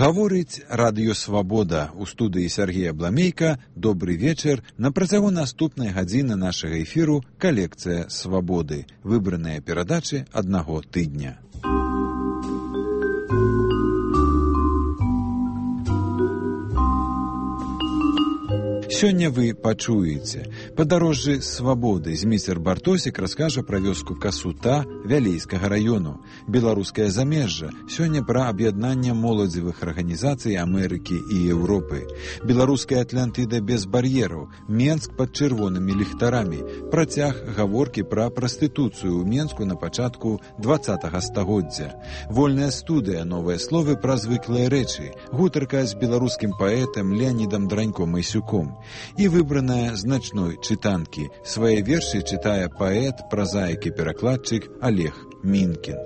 Гаворыць Радыё Свабода. У студыі Сергея Бламейка. Добры вечар. На працягу наступнай гадзіны нашага эфіру калекцыя Свабоды. Выбраныя перадачы аднаго тыдня. Сёння вы пачуеце. Падарожжы свабоды. Зміцер Бартосік раскажа пра вёску Касута Вялейскага раёну. Беларускае замежжа. Сёння пра аб'яднанне моладзевых арганізацый Амерыкі і Еўропы. Беларуская Атлантыда без бар'ераў. Менск пад чырвонымі ліхтарамі. Працяг гаворкі пра прастытуцыю ў Менску на пачатку 20-га стагоддзя. Вольная студыя, новыя словы пра звыклыя рэчы. Гутарка з беларускім паэтам Леанідам Дранько-Майсюком. І выбраная з начной чытанкі. Свае вершы чытае паэт, празаік і перакладчык Олег Мінкін.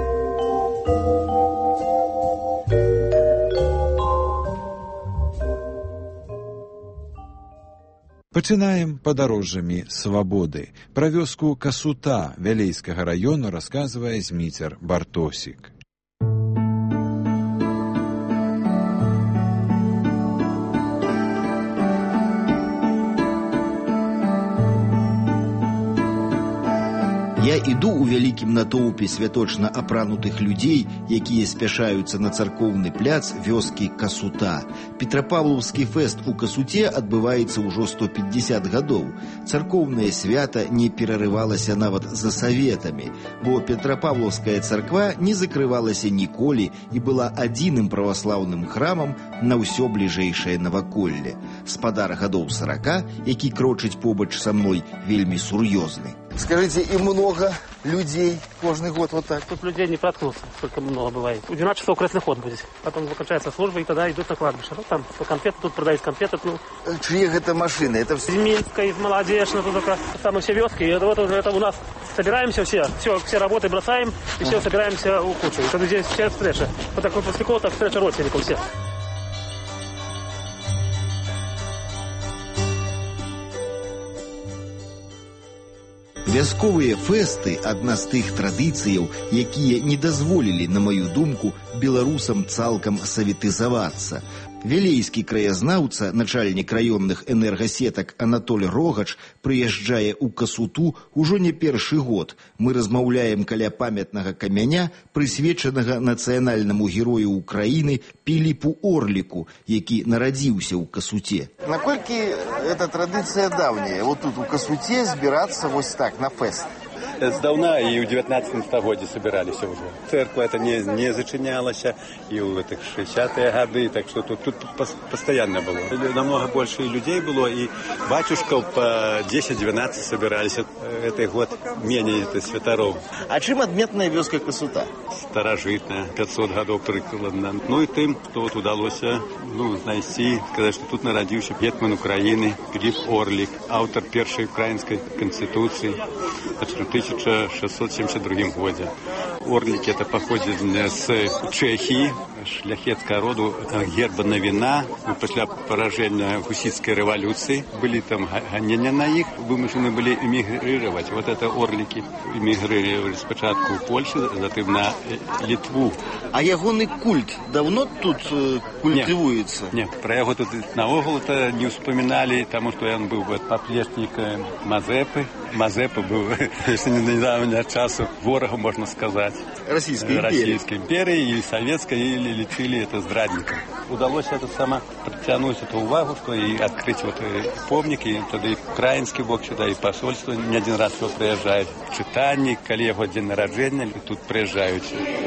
Пачынаем падарожжамі свабоды. Пра вёску Касута Вялейскага раёну расказвае Зміцер Бартосік. Я іду ў вялікім натоўпе святочна апранутых людзей, якія спяшаюцца на царкоўны пляц вёскі Касута. Петрапавлаўскі фэст у Касуце адбываецца ўжо 150 гадоў. Царкоўнае свята не перарывалася нават за саветамі, бо Петрапавлаўская царква не закрывалася ніколі і была адзіным праваслаўным храмам на ўсё бліжэйшае наваколле. Спадар гадоў 40, які крочыць побач са мной, вельмі сур'ёзны. Скажите, и много людей каждый год вот так? Тут людей не проткнуться, сколько много бывает. В 12 часов крестный ход будет. Потом закончается служба, и тогда идут на кладбище. Ну, там конфеты, тут продают конфеты. Ну. Чьи это машины? Это все... Из Минска, из Молодежного, тут только самые все вёски. И вот это у нас собираемся все работы бросаем, и все собираемся у кучи. И тогда здесь вся встреча. Вот так вот после кого-то встреча родственников всех. Вясковыя фэсты – адна з тых традыцыяў, якія не дазволілі, на маю думку, беларусам цалкам саветызавацца. Вялейскі краязнаўца, начальнік раённых энергасетак Анатоль Рогач прыязджае ў Касуту ўжо не першы год. Мы размаўляем каля памятнага камяня, прысвечанага нацыянальнаму герою Украіны Піліпу Орліку, які нарадзіўся ў Касуце. Наколькі эта традыцыя даўняя? Вот тут у Касуце збірацца вось так на фэст. Здавна и в 19 стагоддзе собирались уже. Церковь это не зачинялась и в этих 60-е годы, так что тут постоянно было. Намного больше людей было, и батюшков по 10-12 собирались. Это год менее святоров. А чем отметная вёска Касута? Старожитная, 500 годов прикладно. Ну и тем, что вот удалось найти, сказать, что тут народился гетман Украины Пилип Орлик, автор первой украинской конституции. В 1672 году. Орлики это походят с Чехии, шляхетского роду, гербана вина. После поражения гуситской революции были там гонения на их, вымышлены были эмигрировать. Вот это орлики эмигрировали спочатку в Польшу, затем на Литву. А ягоный культ давно тут культивуется? Нет, про его тут наогул-то не вспоминали, потому что он был поплечник Мазепы. Мазепа был, если не недавнего часу, ворогом, можно сказать. Российской империи и советской, или лечили это здрадником. Удалось это притянуть эту увагу, что и открыть вот помник, и тогда и украинский бок сюда, и посольство не один раз сюда приезжает. Читанник, коллега день рождения, тут приезжают.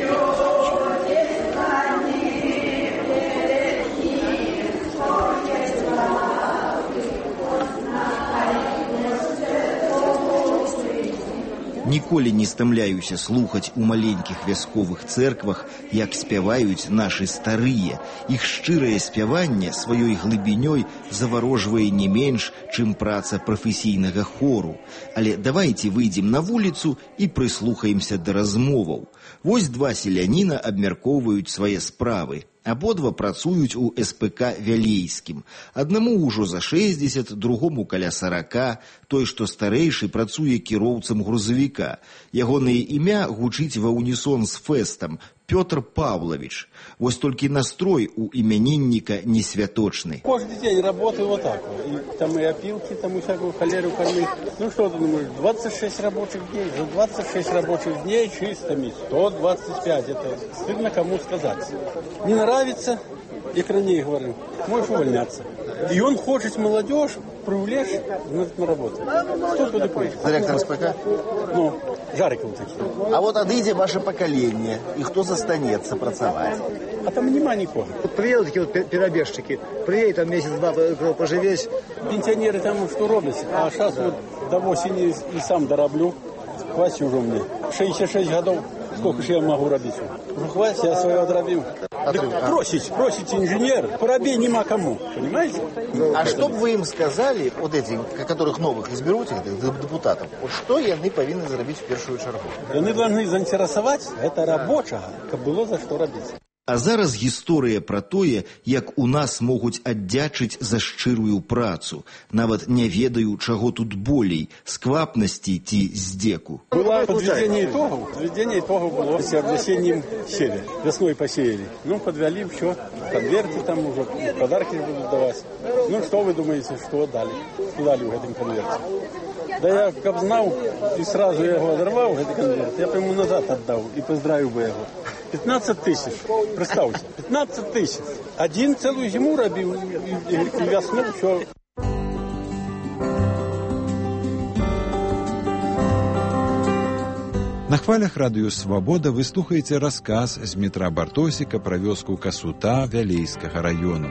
Ніколі не стамляюся слухаць у маленькіх вясковых цэрквах, як спяваюць нашы старыя. Іх шчырае спяванне сваёй глыбінёй заварожвае не менш, чым праца прафесійнага хору. Але давайце выйдзем на вуліцу і прыслухаемся да размоваў. Вось два селяніна абмяркоўваюць свае справы. Абодва працуюць у СПК Вялейскім. Аднаму ўжо за 60, другому каля 40. Той, што старэйшы, працуе кіроўцам грузавіка. Ягонае імя гучыць ва ўнісон з фэстам. Пётр Павлович. Вось толькі настрой у именинника не святочный. Каждый день работаю вот так. И там и опилки, там и всякую холеру кормить. Ну что ты думаешь, 26 рабочих дней. За 26 рабочих дней чистыми 125. Это стыдно кому сказать. Не нравится, я ранее говорю, можешь увольняться. И он хочет молодежь привлечь на работу. Кто туда поедет? Директор СПК? Ну, Жариков такие. А вот отойдите ваше поколение, и кто застанется працавать? А там нема никого. Вот приедут такие вот перебежчики, приедет там месяц-два поживешь. Пенсионеры там что роблять? А сейчас вот до осени и сам дороблю. Хватит уже мне. 66 годов. Сколько же я могу робить? Уже хватит, я свое отробил. Просите инженер, поробей нема кому. Понимаете? А что бы вы им сказали, вот эти, которых новых изберут, этих депутатов, вот что яны повинны заробить в первую чергу? Яны должны заинтересовать, это рабочего, как было за что робить. А зараз гісторыя пра тое, як у нас могуць аддзячыць за шчырую працу. Нават не ведаю, чаго тут болей, сквапнасці ці здзеку. Было подведение итогов было в весеннем севе. Весной посеяли. Ну, подвели все, конверты там уже, подарки будут давать. Ну, что вы думаете, что дали? Что дали в этом конверте? Да я как знал, и сразу я его оторвал, этот конверт, я бы ему назад отдал и поздравил бы его. 15 тысяч, представьте, 15 тысяч. Один целую зиму робил, и весну все. На хвалях радыё «Свабода» вы слухаеце расказ з Дмітра Бартосіка пра вёску Касута Вялейскага раёну.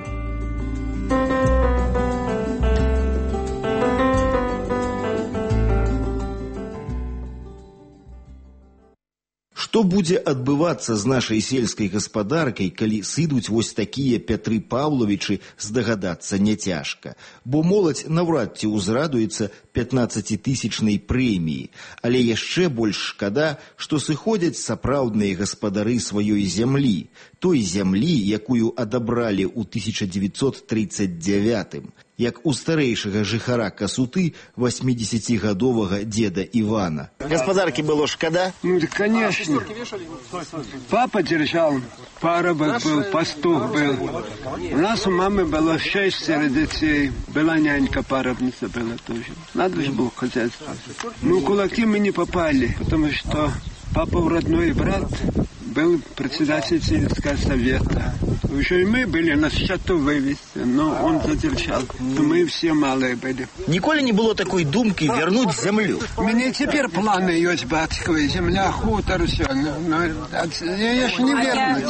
Што будзе адбывацца з нашай сельскай гаспадаркай, калі сыдуць вось такія Пятры Паўлавічы, здагадацца няцяжка. Бо моладзь наўрад ці ўзрадуецца 15-тысячнай прэміі. Але яшчэ больш шкада, што сыходзяць сапраўдныя гаспадары сваёй зямлі. Той зямлі, якую адабралі ў 1939-м. Як у старэйшага жыхара Касуты 80-гадовага деда Ивана. Господарки было шкода? Ну, да, конечно. Папа держал, парубок был, пастух был. У нас у мамы было 6 детей. Была нянька, парубница была тоже. Надо же было хозяйство. Ну, кулаки мы не попали, потому что папа родной брат был председатель сельского совета. Еще и мы были на счету вывести, но он задержал. Мы все малые были. Николи не было такой думки вернуть землю. У меня теперь планы есть, батьковые, земля, хутор, все. Но я еще не вернусь.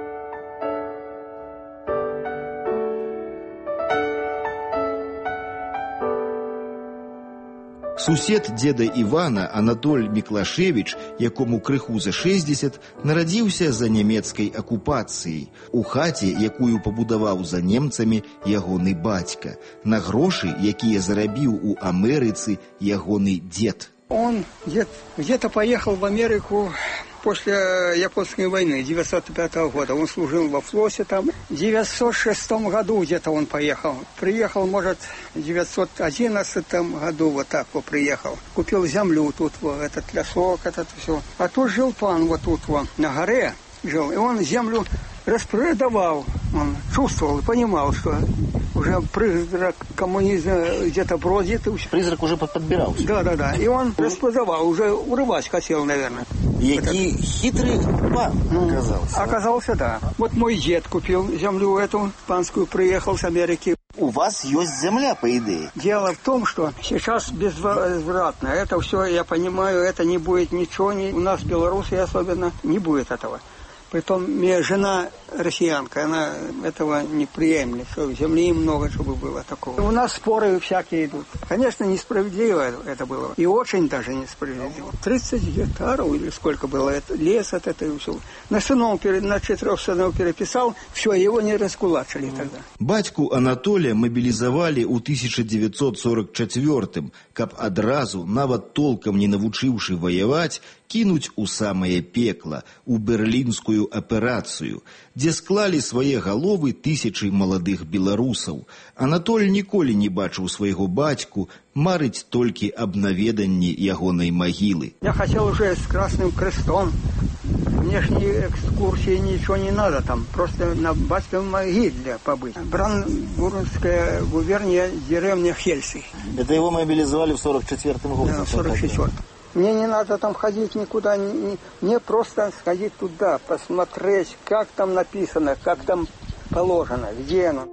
Сусед деда Івана, Анатоль Міклашевіч, якому крыху за 60, нарадзіўся за нямецкай акупацыяй. У хаце, якую пабудаваў за немцамі ягоны бацька. На грошы, якія зарабіў у Амерыцы ягоны дед. Он где-то поехал в Америку после Японской войны 1905 года. Он служил во флоте там. В 1906 году где-то он поехал. Приехал, может, в 1911 году вот так вот приехал. Купил землю тут, вот, этот лесок, этот все. А тут жил пан вот тут вот, на горе жил. И он землю распродавал. Он чувствовал и понимал, что уже призрак коммунизма где-то бродит. Призрак уже подбирался. Да. И он распродавал, уже урывать хотел, наверное. Який хитрый пан оказался. Оказался, да. Вот мой дед купил землю эту панскую, приехал с Америки. У вас есть земля, по идее. Дело в том, что сейчас безвозвратно. Это все, я понимаю, это не будет ничего. У нас, белорусы особенно, не будет этого. Притом, моя жена россиянка, она этого не приемлет, что земли много, чтобы было такого. У нас споры всякие идут. Конечно, несправедливо это было. И очень даже несправедливо. 30 гектаров или сколько было, это, лес от этого все. На 4 сынов переписал, все, его не раскулачили тогда. Бацьку Анатолия мобилизовали у 1944-м, каб адразу, нават толком не навучыўшы воевать, кинуть у самое пекло, у берлинскую операцию, где склали свае галовы тысячи молодых беларусаў. Анатоль ніколі не бачыў свайго бацьку, марыць толькі аб наведанні ягонай магілы. Я хотел уже с Красным Крестом внешней экскурсии ничего не надо, там просто на Басковой могиле побыть. Бранденбургская губерния, деревня Хельсинки. Это его мобилизовали в 44-м году? Да, в 44-м. Мне не надо там ходить никуда, мне просто сходить туда, посмотреть, как там написано, как там положено, где оно.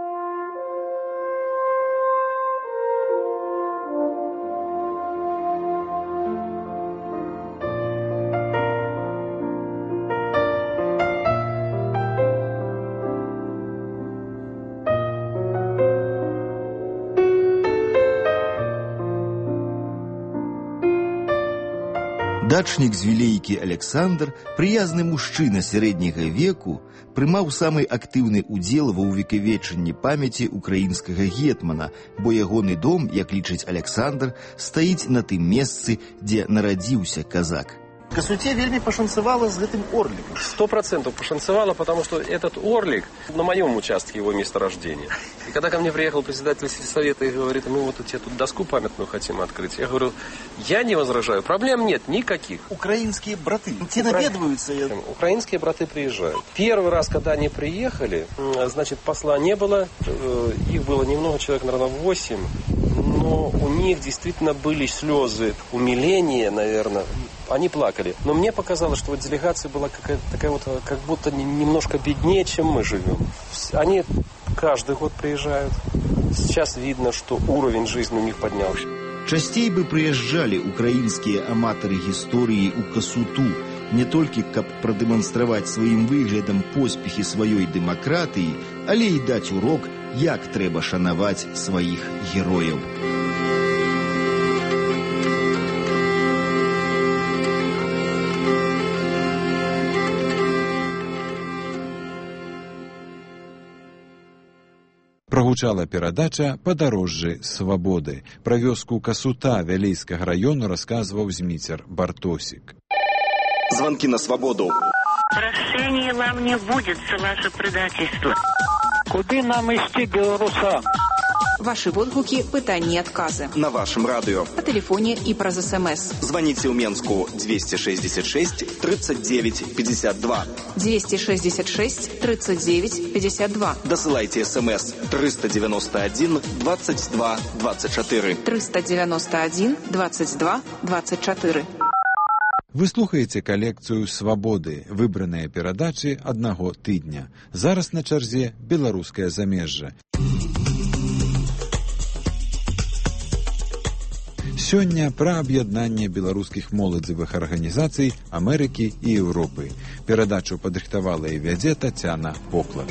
Дачнік з Вілейкі Александр, прыязны мужчына сярэдняга веку, прымаў самы актыўны удзел ва ўвекавечанні памяці украінскага гетмана, бо ягоны дом, як лічыць Александр, стаіць на тым месцы, дзе нарадзіўся казак. Касуце вельми пошанцевало с этим орликом. 100% пошанцевало, потому что этот орлик на моем участке, его месторождения. И когда ко мне приехал председатель сельсовета и говорит, мы вот у тебя тут доску памятную хотим открыть, я говорю, я не возражаю, проблем нет никаких. Украинские браты, те наведываются. Украинские браты приезжают. Первый раз, когда они приехали, значит, посла не было, их было немного, человек, наверное, 8, но у них действительно были слезы умиления, наверное. Они плакали. Но мне показалось, что вот делегация была какая-то такая вот, как будто немножко беднее, чем мы живем. Они каждый год приезжают. Сейчас видно, что уровень жизни у них поднялся. Часцей бы прыязджалі украінскія аматары гісторыі ў Касуту, не толькі каб прадэманстраваць сваім выглядам поспехі сваёй дэмакратыі, але і даць урок, як трэба шанаваць сваіх герояў. Прогучала перадача «Падарожжы свабоды». Пра вёску Касута Вялейскага раёну расказваў Зміцер Бартосік. Звонки на свободу. Прощения вам не будет за ваше предательство. Куды нам ісці, беларусам? Ваши водгуки, пытанні і адказы. На вашем радио. По телефоне и праз СМС. Звоните в Менску 266 39 52. 266 39 52. Досылайте СМС 391 22 24. 391 22 24. Вы слухаеце калекцыю «Свабоды», выбраныя перадачы аднаго тыдня. Зараз на чарзе беларускае замежжа. Сёння пра аб'яднанне беларускіх моладзевых арганізацый Амерыкі і Еўропы. Перадачу падрыхтавала і вядзе Тацяна Поклад.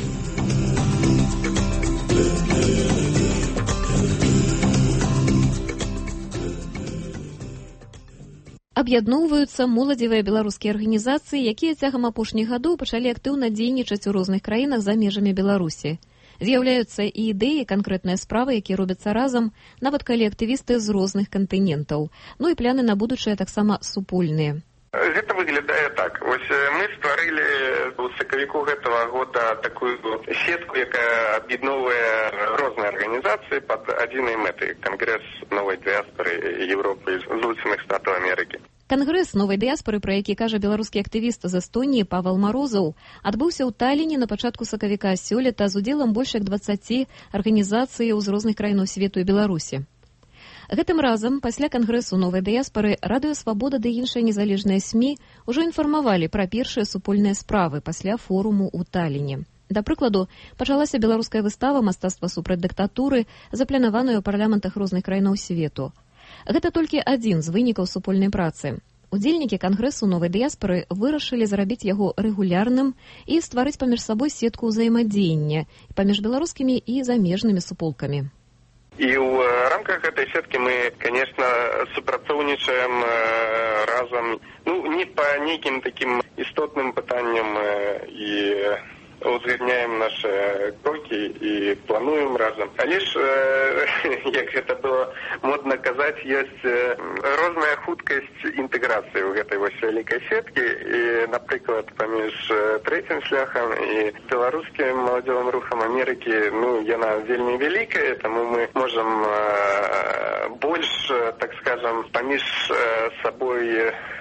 Аб'ядноўваюцца моладзевыя беларускія арганізацыі, якія цягам апошніх гадоў пачалі актыўна дзейнічаць у розных краінах за межамі Беларусі. З'яўляюцца і ідэі, канкрэтныя справы, якія робяцца разам, нават калі актывісты з розных кантынентаў. Ну і пляны на будучае таксама супольныя. Гэта выглядае так. Вось мы стварылі ў сакавіку гэтага года такую сетку, якая аб'ядноўвае розныя арганізацыі пад адзінай мэтай. Кангрэс новай дыяспоры Европы і Злучаных Штатаў Амерыкі. Кангрэс новай дыяспоры, пра які кажа беларускі актывіст з Эстоніі Павел Марозаў, адбыўся ў Талліне на пачатку сакавіка сёлета з удзелам больш як 20 арганізацыяў з розных краінаў свету і Беларусі. Гэтым разам, пасля кангрэсу новай дыяспоры, Радыё Свабода ды іншыя незалежныя СМІ ўжо інфармавалі пра першыя супольныя справы пасля форуму ў Талліне. Да прыкладу, пачалася беларуская выстава «Мастацтва супраць дыктатуры», запланаваная ў парламентах розных краінаў свету. Гэта толькі адзін з вынікаў супольнай працы. Удзельнікі кангрэсу новай дыяспоры вырашылі зрабіць яго рэгулярным і стварыць паміж сабой сетку ўзаемадзеяння паміж беларускімі і замежнымі суполкамі. І ў рамках гэтай сеткі мы, конечно, супрацоўнічаем разам, не па нейкім такім істотным пытанням і узгадняем наши кроки и плануем разом. А лишь, як гэта было модно казаць, есть розная хуткасць інтэграцыі ў гэтай вось вялікай сеткі. І, напрыклад, паміж трэцім шляхам і беларускім маладзёвым рухам Амерыкі, яна вельмі вялікая, таму мы можам больш, так скажем, паміж сабой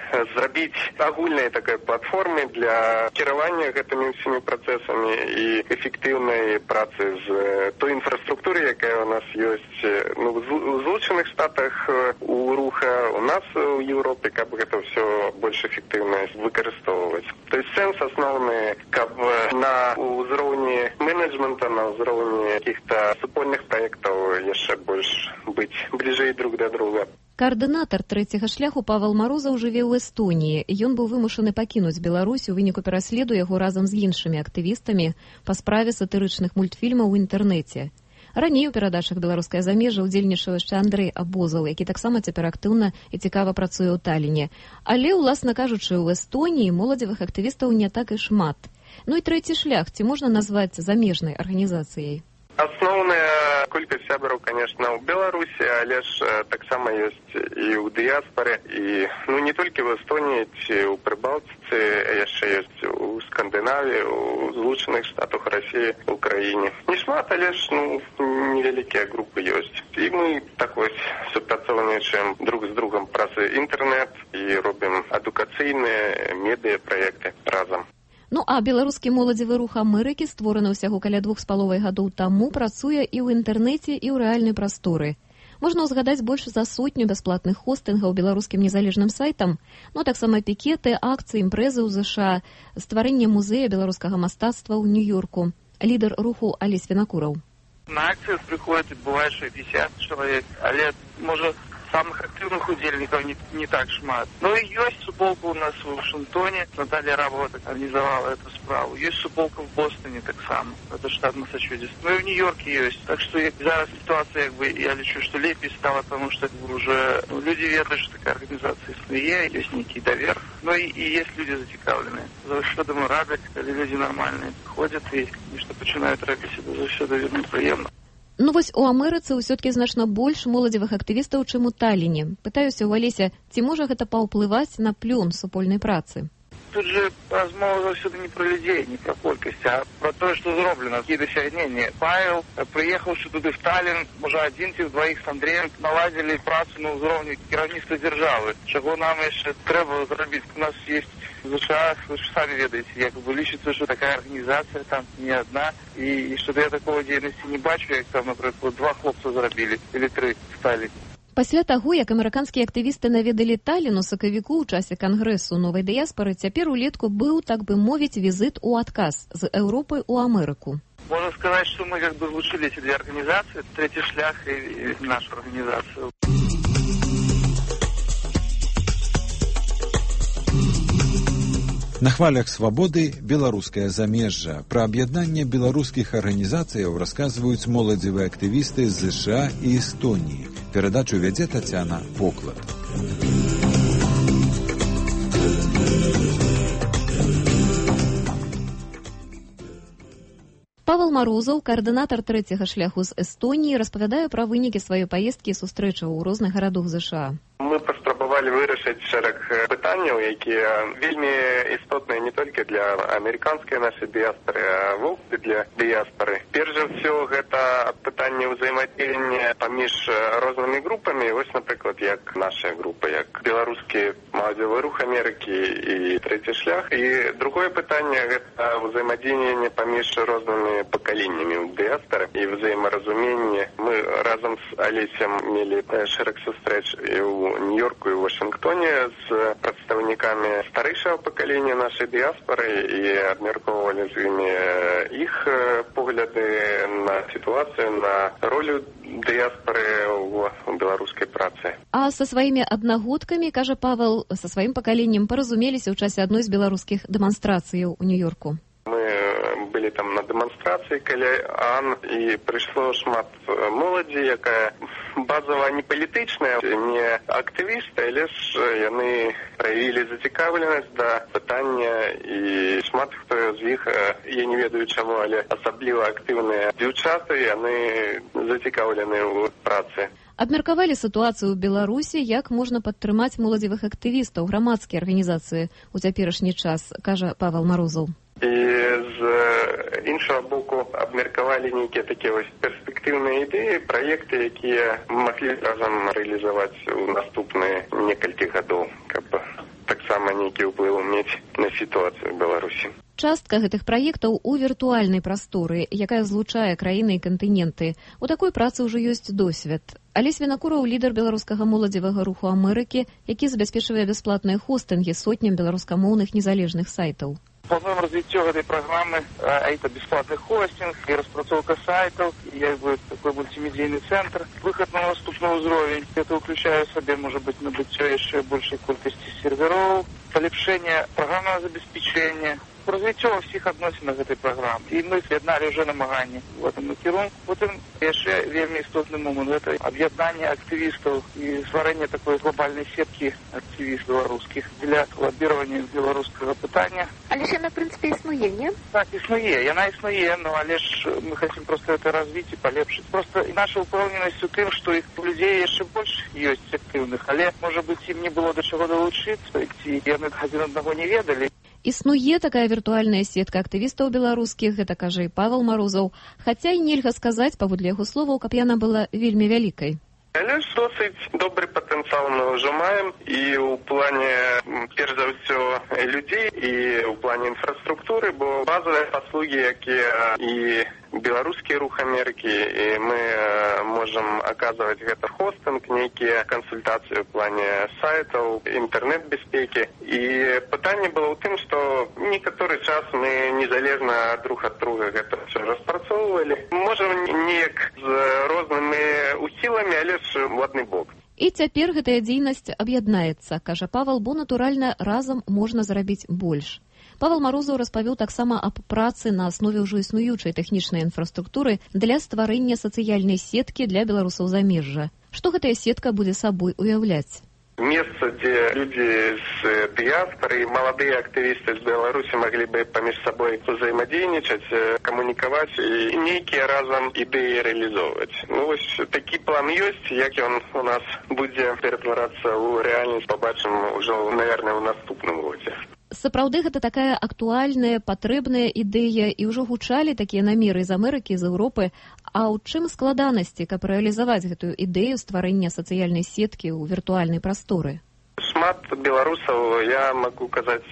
зрабіць агульнай такой платформы для кіравання гэтымі ўсімі працэсамі і эфектыўнай працы з той інфраструктуры, якая у нас ёсць у Злучаных Штатах у руха, у нас у Еўропе, каб гэта ўсё больш эфектыўна выкарыстоўваць. То есть сэнс асноўны, каб на ўзроўні менеджмента, на ўзроўні каких-то супольных праектаў яшчэ больш быць бліжэй друг да друга. Каардынатар трэцяга шляху Павел Марозаў жыве ў Эстоніі. Ён быў вымушаны пакінуць Беларусь у выніку пераследу яго разам з іншымі актывістамі па справе сатырычных мультфільмаў у інтэрнэце. Раней у перадачах «Беларускае замежжа» удзельнічаў яшчэ Андрэй Абозал, які таксама цяпер актыўна і цікава працуе ў Таліне. Але, уласна кажучы, у Эстоніі моладзевых актывістаў не так і шмат. Ну і трэці шлях ці можна назваць замежнай арганізацыяй? Асноўная колькасць сябраў, конечно, ў Беларусі, але ж таксама ёсць і ў дыяспары, і не толькі в Эстонії ці ў Прыбалтыцы, яшчэ ёсць у Скандынавіі, у Злучаных Штатах, Расіі, Украіне. Не шмат, але ж невялікія групы ёсць. І мы так вось супрацоўнічаем друг з другом праз інтэрнэт і робім адукацыйныя медыяпраекты разам. Ну а беларускі моладзевы рух Амерыкі, створаны ўсяго каля 2,5 гадоў таму, працуе і ў інтэрнэце, і ў рэальнай прасторы. Можна ўзгадаць больш за 100 бясплатных хостынгаў беларускім незалежным сайтам, таксама пікеты, акцыі, імпрэзы ў ЗША, стварэнне музея беларускага мастацтва ў Нью-Йорку. Лідар руху Алесь Вінакураў. На акцыях прыходзіць, бывае 60 чалавек, але, можа, самых активных удельников не так шмат. Но и есть суполка у нас в Вашингтоне. Наталья Рабова организовала эту справу. Есть суполка в Бостоне так само. Это штат Массачусетс. Ну и в Нью-Йорке есть. Так что зараз ситуация, я лечу, что лепей стало, потому что уже люди ведают, что такая организация існує, есть некий довер. Ну и есть люди зацікавленные. За что, думаю, рады, когда люди нормальные ходят и что починают робить, это за все довольно приемно. Ну вось у Амерыцы ўсё-ткі значна больш моладзевых актывістаў, чым у Таліне. Пытаюся ў Алеся, ці можа гэта паўплываць на плён супольнай працы? Тут же размова заўсёды не про людей, не про колькасць, а про то, что зроблено. Какие досягнения. Павел, приехавши туды в Таллин, уже один ці двоих с Андреем наладили працу на ўзроўні кіраўніцтва дзяржавы. Чаго нам яшчэ трэба зрабіць? У нас есть в США, вы же сами ведаете, якобы лічыцца, что такая организация там не одна, и что-то я такого деятельности не бачу, як там, например, 2 хлопца зрабілі, или 3 стали. Пасля таго, як амерыканскія актывісты наведалі Таллін у сакавіку ў часе кангрэсу новай дыяспары, цяпер улетку быў, так бы мовіць, візит у адказ з Еўропы ў Амерыку. Можно сказать, что мы как бы злучили эти две организации, третий шлях и нашу организацию. На хвалях свабоды беларускае замежжа. Пра аб'яднанне беларускіх арганізацыяў расказваюць моладзевыя актывісты з ЗША і Эстоніі. Перадачу вядзе Тацяна Поклад. Павел Марозаў, каардынатар трэцяга шляху з Эстоніі, распавядае пра вынікі сваёй паездкі і сустрэчаў у розных гарадах ЗША. Мы паспрабавалі вырашыць шэраг пытанняў, якія вельмі істотныя не толькі для амерыканскай нашай дыяспары, а вовсе для дыяспары. Перш за ўсё, гэта пытанне ўзаемадзеяння паміж рознымі групамі, вось, напрыклад, як наша група, як беларускі моладзевы рух Амерыкі і трэці шлях. І другое пытанне – гэта ўзаемадзеянне паміж рознымі пакаленнямі ў дыяспары і ўзаемаразуменне. Мы разам з Алесем мелі шэраг сустрэч і ў Нью-Йорку і ў Вашингтоне з прадстаўнікамі старэйшага пакалення нашай дыяспары і абмяркоўвалі з імі іх погляды на сітуацыю, на ролю дыяспары ў беларускай працы. А са сваімі аднагодкамі, кажа Павел, са сваім пакаленнем паразумеліся ў часе адной з беларускіх дэманстрацыяў у Нью-Йорку. Былі там на дэманстрацыі каля АН, і прыйшло шмат моладзі, якая базава не палітычная, не актывісты, але ж яны праявілі зацікаўленасць да пытання, і шмат хто з іх, я не ведаю чаму, але асабліва актыўныя дзяўчаты, яны зацікаўлены ў працы. Абмеркавалі сітуацыю ў Беларусі, як можна падтрымаць моладзевых актывістаў, грамадскія арганізацыі ў цяперашні час, кажа Павел Марозаў. І з іншага боку абмеркавалі нейкія такія вось перспектыўныя ідэі, праекты, якія маглі разам рэалізаваць у наступныя некалькі гадоў, каб так уплывнуть на ситуацию в Беларуси. Частка гэтых праектаў у віртуальнай прасторы, якая злучае краіны і кантыненты. У такой працы ўжо ёсць досвед. Алесь Вінакураў, лідар беларускага моладзевага руху Амерыкі, які забяспечвае бясплатныя хостынгі сотням беларускамоўных незалежных сайтаў. Плануем развитие этой программы, это бесплатный хостинг и распрацовка сайтов, и такой мультимедийный центр, выход на наступный уровень. Это включает в себе, может быть, набытие еще большей колькости серверов, полепшение программного забеспечения, развитие всех относинах этой программы. И мы об'єднали уже намагання в этом керунку. Потім ще вельми істотний момент – це об'єднання активістів і створення такої глобальної сітки активістів білоруських для лоббування білоруського питання. Але ж вона, в принципі, існує, ні? Так, існує. Вона існує, але ж ми хочемо просто це розвити і полепшити. Просто наша упевненість у тим, що їх людей ще більше є активних, але, може бути, їм не було до чого долучитися, і вони один одного не ведали. Існуе такая віртуальная сетка актывістаў беларускіх, гэта кажа і Павел Марозаў, хаця і нельга сказаць, паводле яго словаў, каб яна была вельмі вялікай. Але ж досыць добрый патэнцыял мы ўжо маем і ў плане, перш за ўсё, людзей і ў плане інфраструктуры, бо базовыя паслугі, якія і беларускі рух Амерыкі, і мы можам аказваць гэта хостынг, нейкія кансультацыі ў плане сайтаў, інтэрнэт-бяспекі. І пытанне было ў тым, што некаторы час мы незалежна друг ад друга гэта ўсё распрацоўвалі. Можам неяк з рознымі усіламі, але ж у адны бок. І цяпер гэтая дзейнасць аб'яднаецца, кажа Павел, бо, натуральна, разам можна зарабіць больш. Павел Марозаў распавёў таксама аб працы на аснове ўжо існуючай тэхнічнай інфраструктуры для стварэння сацыяльнай сеткі для беларусаў замежжа. Што гэтая сетка будзе сабой уяўляць? Месца, дзе людзі з дыяспары і маладыя актывісты з Беларусі маглі бы паміж сабой ўзаемадзейнічаць, камунікаваць і нейкія разам ідэі рэалізоўваць. Ну вось такі план ёсць, як ён у нас будзе ператварацца ў рэальнасць, пабачым ужо, наверное, ў наступным годзе. Сапраўды гэта такая актуальная, патрэбная ідэя, і ўжо гучалі такія намеры з Амерыкі, з Еўропы. А ў чым складанасці, каб рэалізаваць гэтую ідэю стварэння сацыяльнай сеткі ў віртуальнай прасторы? Шмат беларусаў, я могу казаць,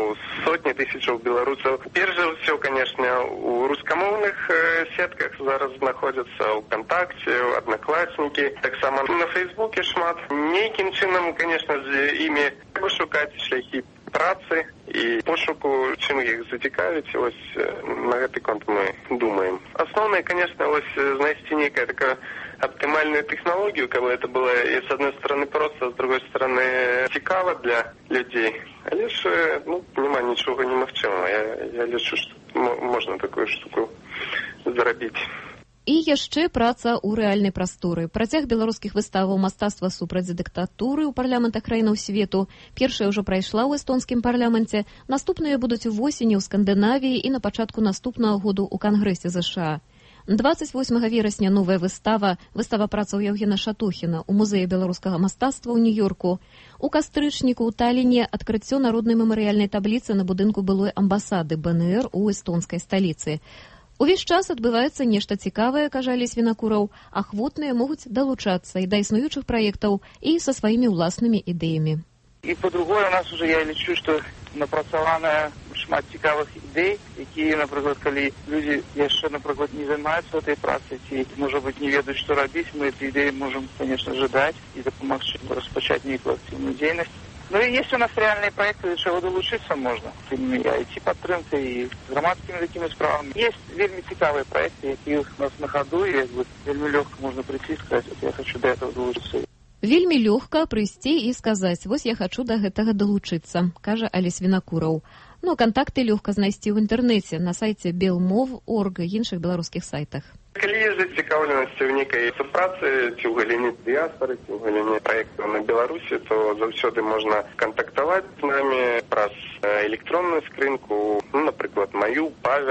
сотні тысячаў беларусаў. Перш за ўсё, конечно, у рускамоўных сетках зараз знаходзяцца ў ВКонтакце, ў Аднакласнікі, таксама на Фейсбуке шмат. Нейкім чынам, конечно, з імі пошукаць шляхі працы і пошуку, чым іх зацікавіць, ось на гэты конт мы думаем. Асноўнае, конечно, ось знайсці нейкая такая оптимальную технологию, как бы это было и с одной стороны просто, с другой стороны цікаво для людей. Але ж, нема нічого немагчымага. Я лічу, што можна такую штуку зарабіць. І яшчэ праца ў рэальнай прасторы. Працяг беларускіх выставаў мастацтва супраць дыктатуры ў парламентах краінаў свету. Першая ўжо прайшла ў эстонскім парламенце, наступныя будуць увосені ў Скандынавіі і на пачатку наступнага году ў Кангрэсе ЗША. 28 верасня новая выстава працаў Яўгена Шатохіна ў музеі беларускага мастацтва ў Нью-Йорку. У кастрычніку ў Таліне адкрыццё народнай мемарыяльнай табліцы на будынку былой амбасады БНР у эстонскай сталіцы. Увесь час адбываецца нешта цікавае, кажа Алесь Вінакураў, ахвотныя могуць далучацца і да існуючых праектаў, і са сваімі ўласнымі ідэямі. І по-другое, у нас уже, я лічу, што напрацавана шмат цікавых ідэй, якія, напрыклад, калі людзі яшчэ, напрыклад, не займаюцца гэтай працай, ці, можа быць, не ведаюць, што рабіць, мы эти ідэі можам, конечно же, даць і дапамагчы распачаць нейкую актыўную дзейнасць. Ну и есть у нас реальные проекты, до чего долучиться можно. И IT-подтримка, и с громадскими такими справами. Есть вельми цікавые проекты, які у нас на ходу, и вельми легко можно прийти и сказать, вот я хочу до этого долучиться. Вельмі лёгка прыйсці і сказаць, вось я хачу да гэтага далучыцца, кажа Алесь Вінакураў. Кантакты лёгка знайсці ў інтэрнэце, на сайце belmov.org і іншых беларускіх сайтах. Калі є зацікаўленасць у нейкай супрацы, ці ў галіне дыяспары, ці ў галіне праектаў на Беларусі, то заўсёды можна кантактаваць з намі праз электронную скрынку, напрыклад, маю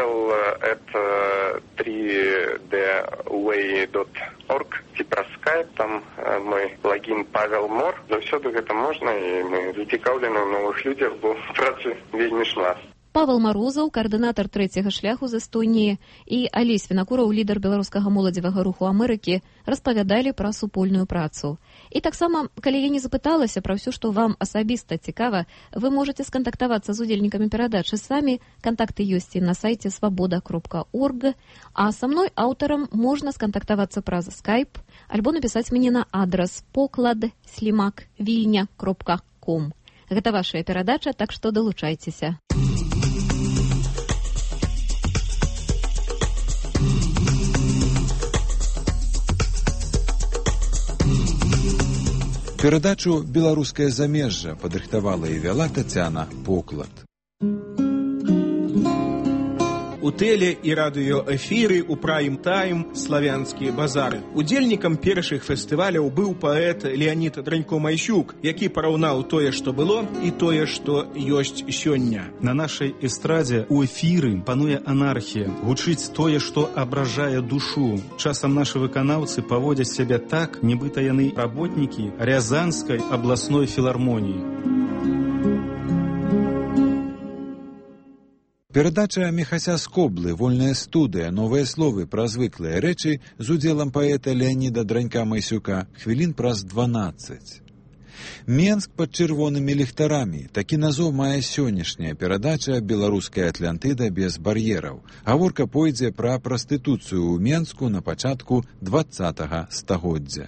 pavel@3dway.org, ці праз Skype, там мой лагін Павел Мор. Заўсёды гэта можна, і мы зацікаўлены ў новых людзях, бо працы вельмі шмат. Павел Марозаў, каардынатар трэцяга шляху з Эстоніі, і Алесь Вінакураў, лідар беларускага моладзевага руху Амерыкі, распавядалі пра супольную працу. І таксама, калі я не запыталася пра ўсё, што вам асабіста цікава, вы можаце скантактавацца з удзельнікамі перадачы самі. Кантакты ёсць і на сайце свабода.орг, а са мной, аўтарам, можна скантактавацца праз Skype альбо напісаць мне на адрас poklad@vilnya.com. Гэта вашая перадача, так што далучайцеся. Перадачу «Беларускае замежжа» падрыхтавала і вяла Тацяна Поклад. У тэле- і радыёэфіры, у прайм-тайм славянскія базары. Удзельнікам першых фестываляў быў паэт Леанід Дранько-Майсюк, які параўнаў тое, што было, і тое, што ёсць сёння. На нашай эстрадзе у эфіры пануе анархія, гучыць тое, што абражае душу. Часам нашы выканаўцы паводзяць сябе так, нібыта яны работнікі Рязанскай абласной філармоніі. Перадача Міхася Скоблы, вольная студыя, новыя словы пра звыклыя рэчы з удзелам паэта Леаніда Дранька-Майсюка хвілін праз 12. Менск пад чырвонымі ліхтарамі. Такі назоў мае сённяшняя перадача «Беларуская Атлантыда без бар'ераў». Гаворка пойдзе пра прастытуцыю ў Менску на пачатку 20-га стагоддзя.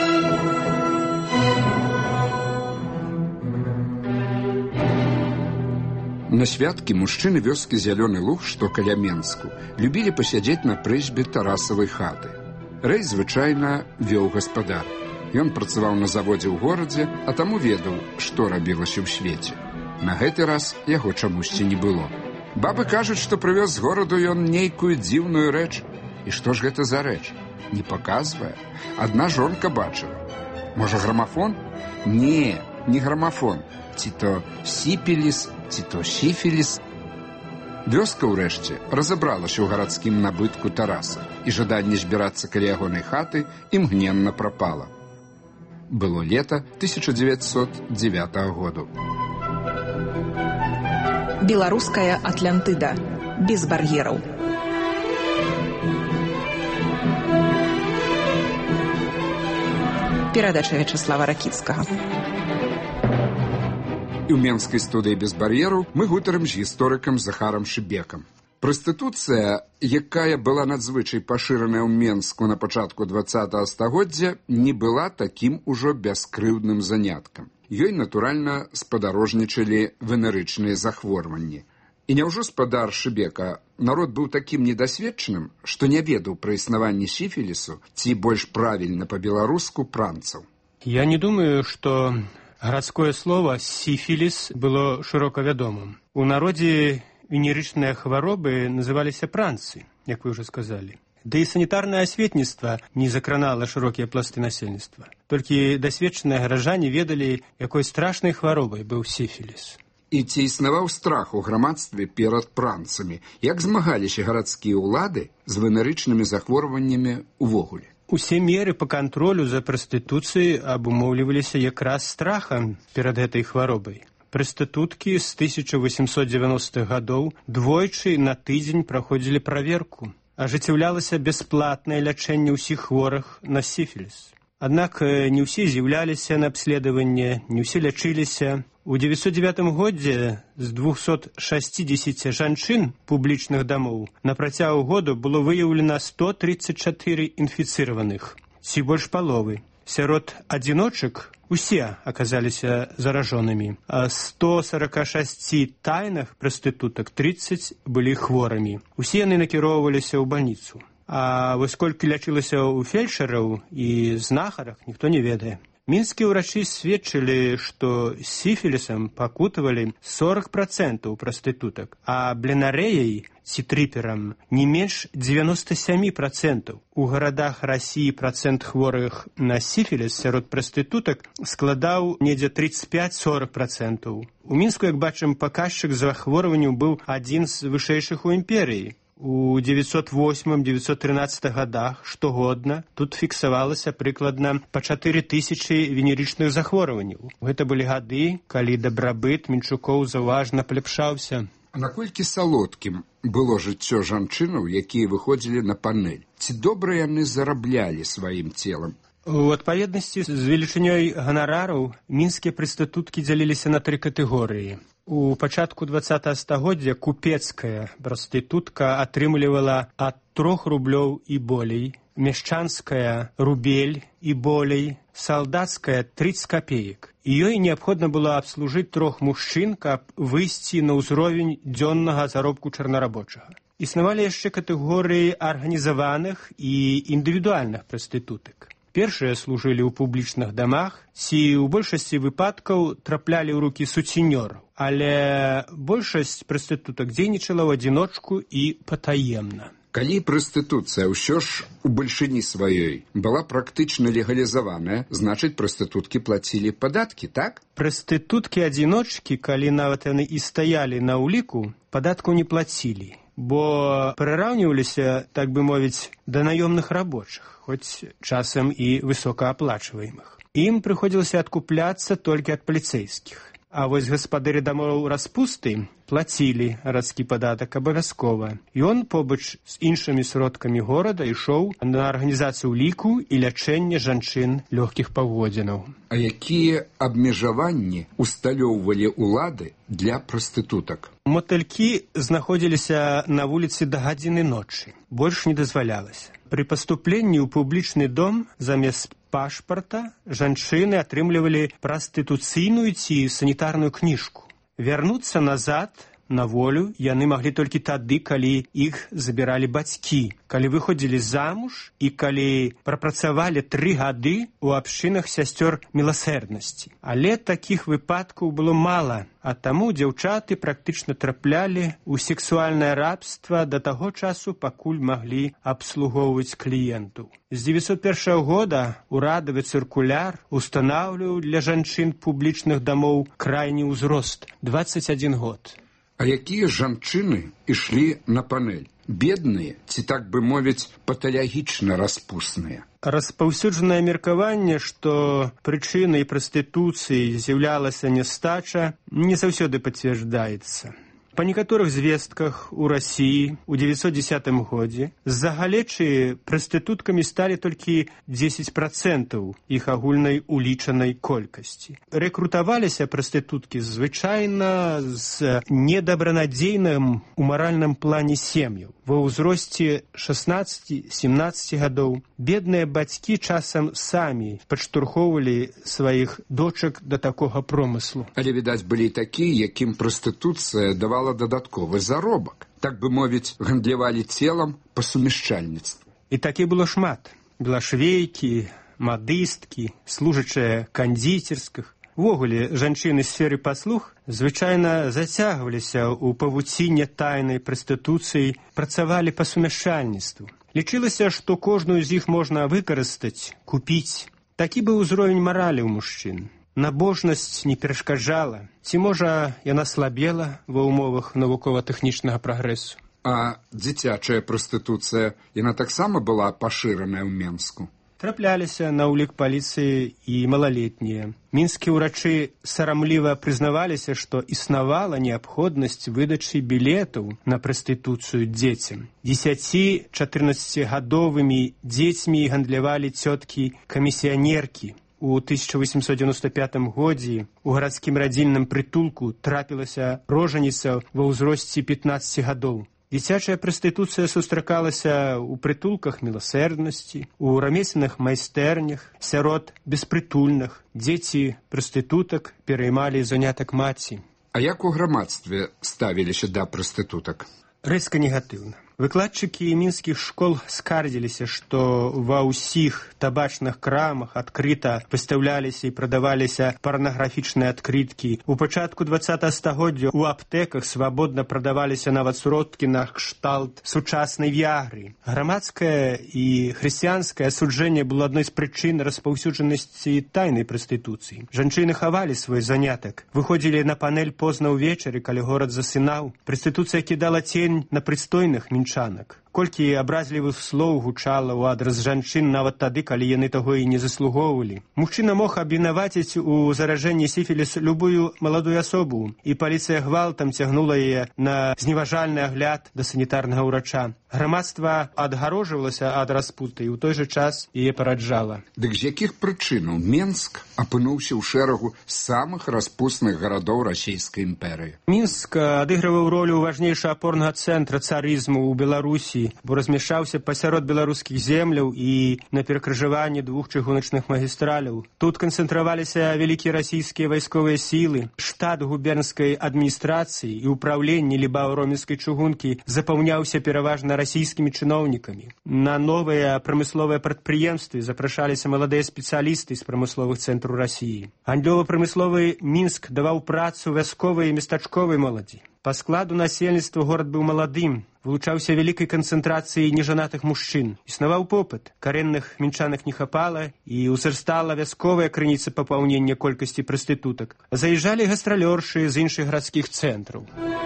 На святкі мужчыны вёскі Зялёны Луг, што каля Менску, любілі пасядзець на прызбе Тарасавай хаты. Рэй звычайна вёў гаспадар. Ён працаваў на заводзе ў горадзе, а таму ведаў, што рабілася ў свеце. На гэты раз яго чамусьці не было. Бабы кажуць, што прывёз з гораду ён нейкую дзіўную рэч. І што ж гэта за рэч? Не паказвае. Адна жонка бачыла. Можа, грамафон? Не, не грамафон. Ці то сіпіліс, ці то сіфіліс. Вёска ўрэшце разабралася ў гарадскім набытку Тараса, і жаданне збірацца каля ягонай хаты імгненна прапала. Было лета 1909 году. Беларуская Атлантыда. Без бар'ераў. Перадача Вячеслава Ракіцкага. І ў менскай студыі «Без бар'ераў» мы гутарым з гісторыкам Захарам Шыбекам. Прастытуцыя, якая была надзвычай пашыраная ў Менску на пачатку 20-го стагоддзя, не была такім ужо бяскрыўдным заняткам. Ёй, натуральна, спадарожнічалі венерычныя захворванні. І няўжо спадар Шыбека народ быў такім недасведчаным, што не ведаў пра існаванне сіфілісу, ці больш правільна па-беларуску пранцаў. Я не думаю, што гарадское слово «сифилис» было широко вядомым. У народе венерычныя хваробы называліся пранцы, як вы уже сказали. Да і санітарнае асветніцтва не закранала шырокія пласты насельніцтва. Толькі дасведчаныя гараджане ведалі, якой страшнай хваробай быў сифилис. І ці існаваў страх у грамадстве перад пранцамі? Як змагаліся гарадскія ўлады з венерычнымі захворваннямі ўвогуле? Усе меры па кантролю за прастытуцыяй абумоўліваліся якраз страхам перад гэтай хваробай. Прастытуткі з 1890-х гадоў двойчы на тыдзень праходзілі праверку. Ажыццяўлялася бясплатнае лячэнне ўсіх хворых на сіфіліс. Аднак не ўсе з'яўляліся на абследаванне, не ўсе лячыліся. У 909 годзе з 260 жанчын публічных дамоў на працягу году было выяўлена 134 інфіцыраваных, ці больш паловы. Сярод адзіночак усе аказаліся заражонымі, а 146 тайных прастытутак 30 былі хворымі. Усе яны накіроўваліся ў бальніцу. А вось колькі лячылася ў фельчараў і знахарах, ніхто не ведае. Мінскія ўрачы сведчылі, што сіфілісам пакутавалі 40% прастытутак, а бленарэяй ці трыперам не менш 97%. У гарадах Расіі працэнт хворых на сіфіліс сярод прастытутак складаў недзе 35-40%. У Мінску, як бачым, паказчык захворванняў быў адзін з вышэйшых у імперыі. У 908-913 годах штогодна тут фіксавалася прыкладна па 4000 венерычных захворванняў. Гэта былі гады, калі дабрабыт мінчукоў заўважна паляпшаўся. А наколькі салодкім было жыццё жанчынаў, якія выходзілі на панэль? Ці добра яны зараблялі сваім целам? У адпаведнасці з велічынёй ганарараў мінскія прастытуткі дзяліліся на 3 катэгорыі. У пачатку 20 стагоддзя купецкая прастытутка атрымлівала ад 3 рублёў і болей, мяшчанская рубель і болей, салдацкая 30 копеек. І ёй неабходна было абслужыць 3 мужчын, каб выйсці на ўзровень дзённага заробку чарнарабочага. Існавалі яшчэ катэгорыі арганізаваных і індывідуальных прастытутак. Першыя служылі ў публічных дамах ці ў большасці выпадкаў траплялі ў рукі суцінёраў, але большасць прастытутак дзейнічала ў адзіночку і патаемна. Калі прастытуцыя ўсё ж у бальшыні сваёй была практычна легалізаваная, значыць, прастытуткі плацілі падаткі, так? Прастытуткі-адзіночкі, калі нават яны і стаялі на ўліку, падаткаў не плацілі, бо прыраўніваліся, так бы мовіць, да наёмных рабочых, хоць часам і высокааплачваемых. Ім прыходзілася адкупляцца толькі ад паліцэйскіх. А вось гаспадары дамоў распусты плацілі гарадскі падатак абавязкова. Ён побач з іншымі сродкамі горада ішоў на арганізацыю ліку і лячэнне жанчын лёгкіх паводзінаў. А якія абмежаванні усталёўвалі ўлады для прастытутак? Мотылькі знаходзіліся на вуліцы да гадзіны ночы. Больш не дазвалялася. Пры паступленні ў публічны дом замест пашпарта жанчыны атрымлівалі прастытуцыйную ці санітарную кніжку. Вярнуцца назад на волю яны маглі толькі тады, калі іх забіралі бацькі, калі выходзілі замуж і калі прапрацавалі 3 гады ў абшчынах сясцёр міласэрнасці. Але такіх выпадкаў было мала, а таму дзяўчаты практычна траплялі ў сексуальнае рабства да таго часу, пакуль маглі абслугоўваць кліентаў. З 901 года урадавы цыркуляр устанаўліваў для жанчын публічных дамоў крайні ўзрост – 21 год. А якія жанчыны ішлі на панэль? Бедныя ці, так бы мовіць, паталагічна распусныя? Распаўсюджанае меркаванне, што прычынай прастытуцыі з'яўлялася нястача, не заўсёды пацвярджаецца. Па некаторых звестках у Расіі ў 910 годзе з-за галечы прастытуткамі сталі толькі 10% іх агульнай улічанай колькасці. Рэкрутаваліся прастытуткі звычайна з недабранадзейным у маральным плане сем'яў. Ва ўзросце 16-17 гадоў бедныя бацькі часам самі падштурхоўвалі сваіх дочак да такога промыслу. Але, відаць, былі такія, якім прастытуцыя давала дадатковы заробак. Так бы мовіць, гандлявалі целам па сумяшчальніцтву. І такі было шмат. Белашвейкі, мадысткі, служачыя кандзіцерскіх. Увогуле, жанчыны з сферы паслуг звычайна зацягваліся ў павуціне тайнай прастытуцыі, працавалі па сумяшчальніцтву. Лічылася, што кожную з іх можна выкарыстаць, купіць. Такі быў узровень маралі ў мужчын. Набожнасць не перашкаджала, ці, можа, яна слабела ва ўмовах навукова-тэхнічнага прагрэсу. А дзіцячая прастытуцыя, яна таксама была пашыраная ў Менску? Трапляліся на ўлік паліцыі і малалетнія. Мінскія ўрачы сарамліва прызнаваліся, што існавала неабходнасць выдачы білетаў на прастытуцыю дзецям. 10-14-гадовымі дзецьмі гандлявалі цёткі-камісіянеркі. У 1895 годзе у гарадскім радзільным прытулку трапілася рожаніца ва ўзросце 15 гадоў. Дзіцячая прастытуцыя сустракалася ў прытулках міласэрнасці, у рамесленых майстэрнях, сярод беспрытульных. Дзеці прастытутак пераймалі занятак маці. А як у грамадстве ставіліся да прастытутак? Рэзка негатыўна. Выкладчыкі мінскіх школ скардзіліся, што ва ўсіх табачных крамах адкрыта выстаўляліся і прадаваліся парнаграфічныя адкрыткі. У пачатку 20 стагоддзя ў аптэках свабодна прадаваліся нават сродкі на кшталт сучаснай віагры. Грамадскае і хрысціянскае асуджэнне было адной з прычын распаўсюджанасці тайнай прастытуцыі. Жанчыны хавалі свой занятак, выходзілі на панэль позна ўвечары, калі горад засынаў. Прастытуцыя кідала цень на прыстойных мінчанак. колькі абразлівых слоў гучала ў адрас жанчын нават тады, калі яны таго і не заслугоўвалі. Мужчына мог абвінаваціць у заражэнні сіфіліс любую маладую асобу, і паліцыя гвалтам цягнула яе на зневажальны агляд да санітарнага ўрача. Грамадства адгарожвалася ад распуты і ў той жа час яе параджала. Дык з якіх прычынаў Менск апынуўся ў шэрагу самых распусных гарадоў расійскай імперыі? Мінск адыгрываў ролю важнейшага апорнага цэнтра царызму ў Беларусі, бо размяшчаўся пасярод беларускіх земляў і на перакрыжаванні двух чыгуначных магістраляў. Тут канцэнтраваліся вялікія расійскія вайсковыя сілы. Штат губернскай адміністрацыі і ўпраўленне лібава-ромельскай чыгункі запаўняўся пераважна расійскімі чыноўнікамі. На новыя прамысловыя прадпрыемствы запрашаліся маладыя спецыялісты з прамысловых цэнтраў Расіі. Гандлёва-прамысловы Мінск даваў працу вясковай і местачковай моладзі. Па складу насельніцтва горад быў маладым, вылучаўся вялікай канцэнтрацыяй нежанатых мужчын. Існаваў попыт, карэнных мінчанак не хапала і ўзрастала вясковая крыніца папаўнення колькасці прастытутак. Заязджалі гастралёршы з іншых гарадскіх цэнтраў.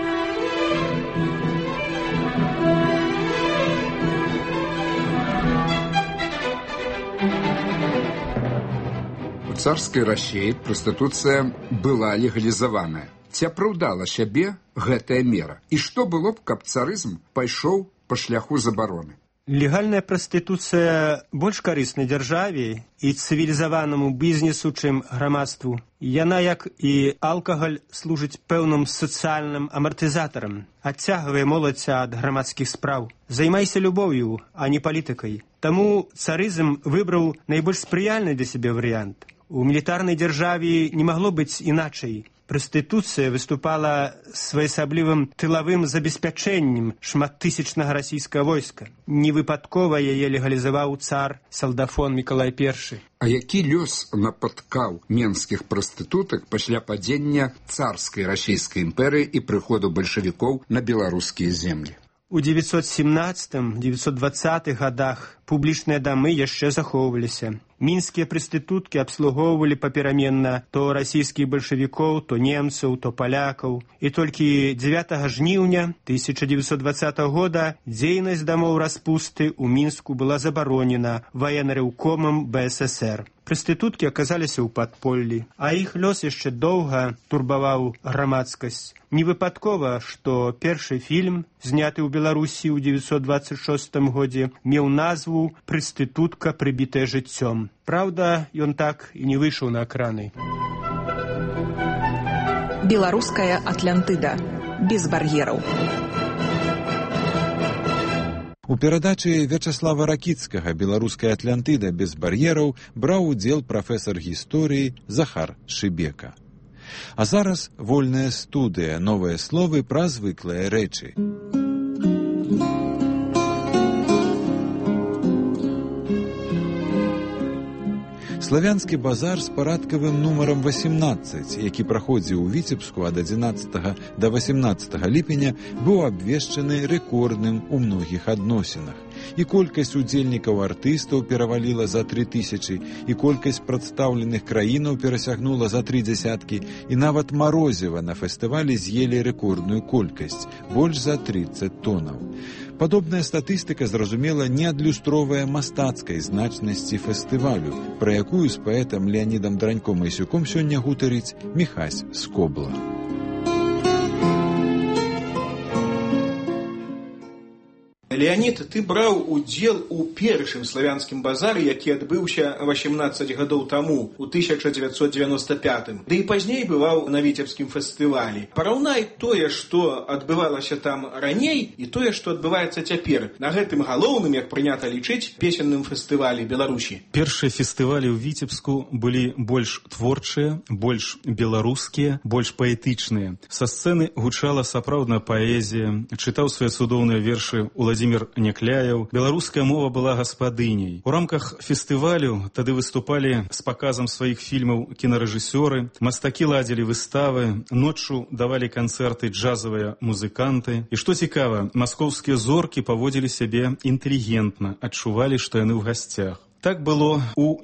У царскай Расіі прастытуцыя была легалізаваная. Ці апраўдала сябе гэтая мера? І што было б, каб царызм пайшоў па шляху забароны? Легальная прастытуцыя больш карысна дзяржаве і цывілізаванаму бізнесу, чым грамадству. Яна, як і алкагаль, служыць пэўным сацыяльным амартызатарам, адцягвае моладзь ад грамадскіх спраў. Займайся любоўю, а не палітыкай. Таму царызм выбраў найбольш спрыяльны для сябе варыянт. У мілітарнай дзяржаве не магло быць іначай. Прастытуцыя выступала своеасаблівым тылавым забеспячэннем шматтысячнага расійскага войска. Невыпадкова яе легалізаваў цар Салдафон Мікалай I. А які лёс напаткаў менскіх прастытутак пасля падзення царскай расійскай імперыі і прыходу бальшавікоў на беларускія землі? У 917-920 гадах публічныя дамы яшчэ захоўваліся. Мінскія прастытуткі абслугоўвалі папераменна то расійскіх бальшавікоў, то немцаў, то палякаў. І толькі 9 жніўня 1920 года дзейнасць дамоў распусты ў Мінску была забаронена ваенрэўкомам БССР. Прастытуткі аказаліся ў падполлі, а іх лёс яшчэ доўга турбаваў грамадскасць. Невыпадкова, што першы фільм, зняты ў Беларусі ў 1926 годзе, меў назву «Прастытутка, прыбітая жыццём». Праўда, ён так і не выйшаў на экраны. Беларуская Атлантыда. Без бар'ераў. У перадачы Вячаслава Ракіцкага «Беларуская Атлантыда без бар'ераў» браў удзел прафесар гісторыі Захар Шыбека. А зараз вольная студыя, новыя словы пра звыклыя рэчы. Славянскі базар з парадкавым нумарам 18, які праходзіў у Віцебску ад 11 да 18 ліпеня, быў абвешчаны рэкордным у многіх адносінах. І колькасць удзельнікаў артыстаў пераваліла за 3000, і колькасць прадстаўленых краінаў перасягнула за 30, і нават марозіва на фестывалі з'елі рэкордную колькасць, больш за 30 тонаў. Падобная статыстыка, зразумела, не адлюстроўвае мастацкай значнасці фестывалю, пра якую з паэтам Леанідам Драньком-Айсюком сёння гутарыць Міхась Скобла. Леонид, ты браў удзел у першым славянскім базары, які адбыўся 18 гадоў таму, у 1995. Ды і пазней бываў на Віцебскім фестывалі. Параўнай тое, што адбывалася там раней, і тое, што адбываецца цяпер, на гэтым галоўным, як прынята лічыць, песенным фестывалі Беларусі. Першыя фестывалі ў Віцебску былі больш творчыя, больш беларускія, больш паэтычныя. Са сцэны гучала сапраўдная паэзія, чытаў свае цудоўныя вершы Владимир Някляев. Беларуская мова была гаспадыняй. У рамках фестывалю тады выступалі з паказам сваіх фільмаў кінарэжысёры, мастакі ладзілі выставы, ноччу давалі канцэрты джазавыя музыканты. І што цікава, маскоўскія зоркі паводзілі сябе інтэлігентна, адчувалі, што яны ў гасцях. Так было у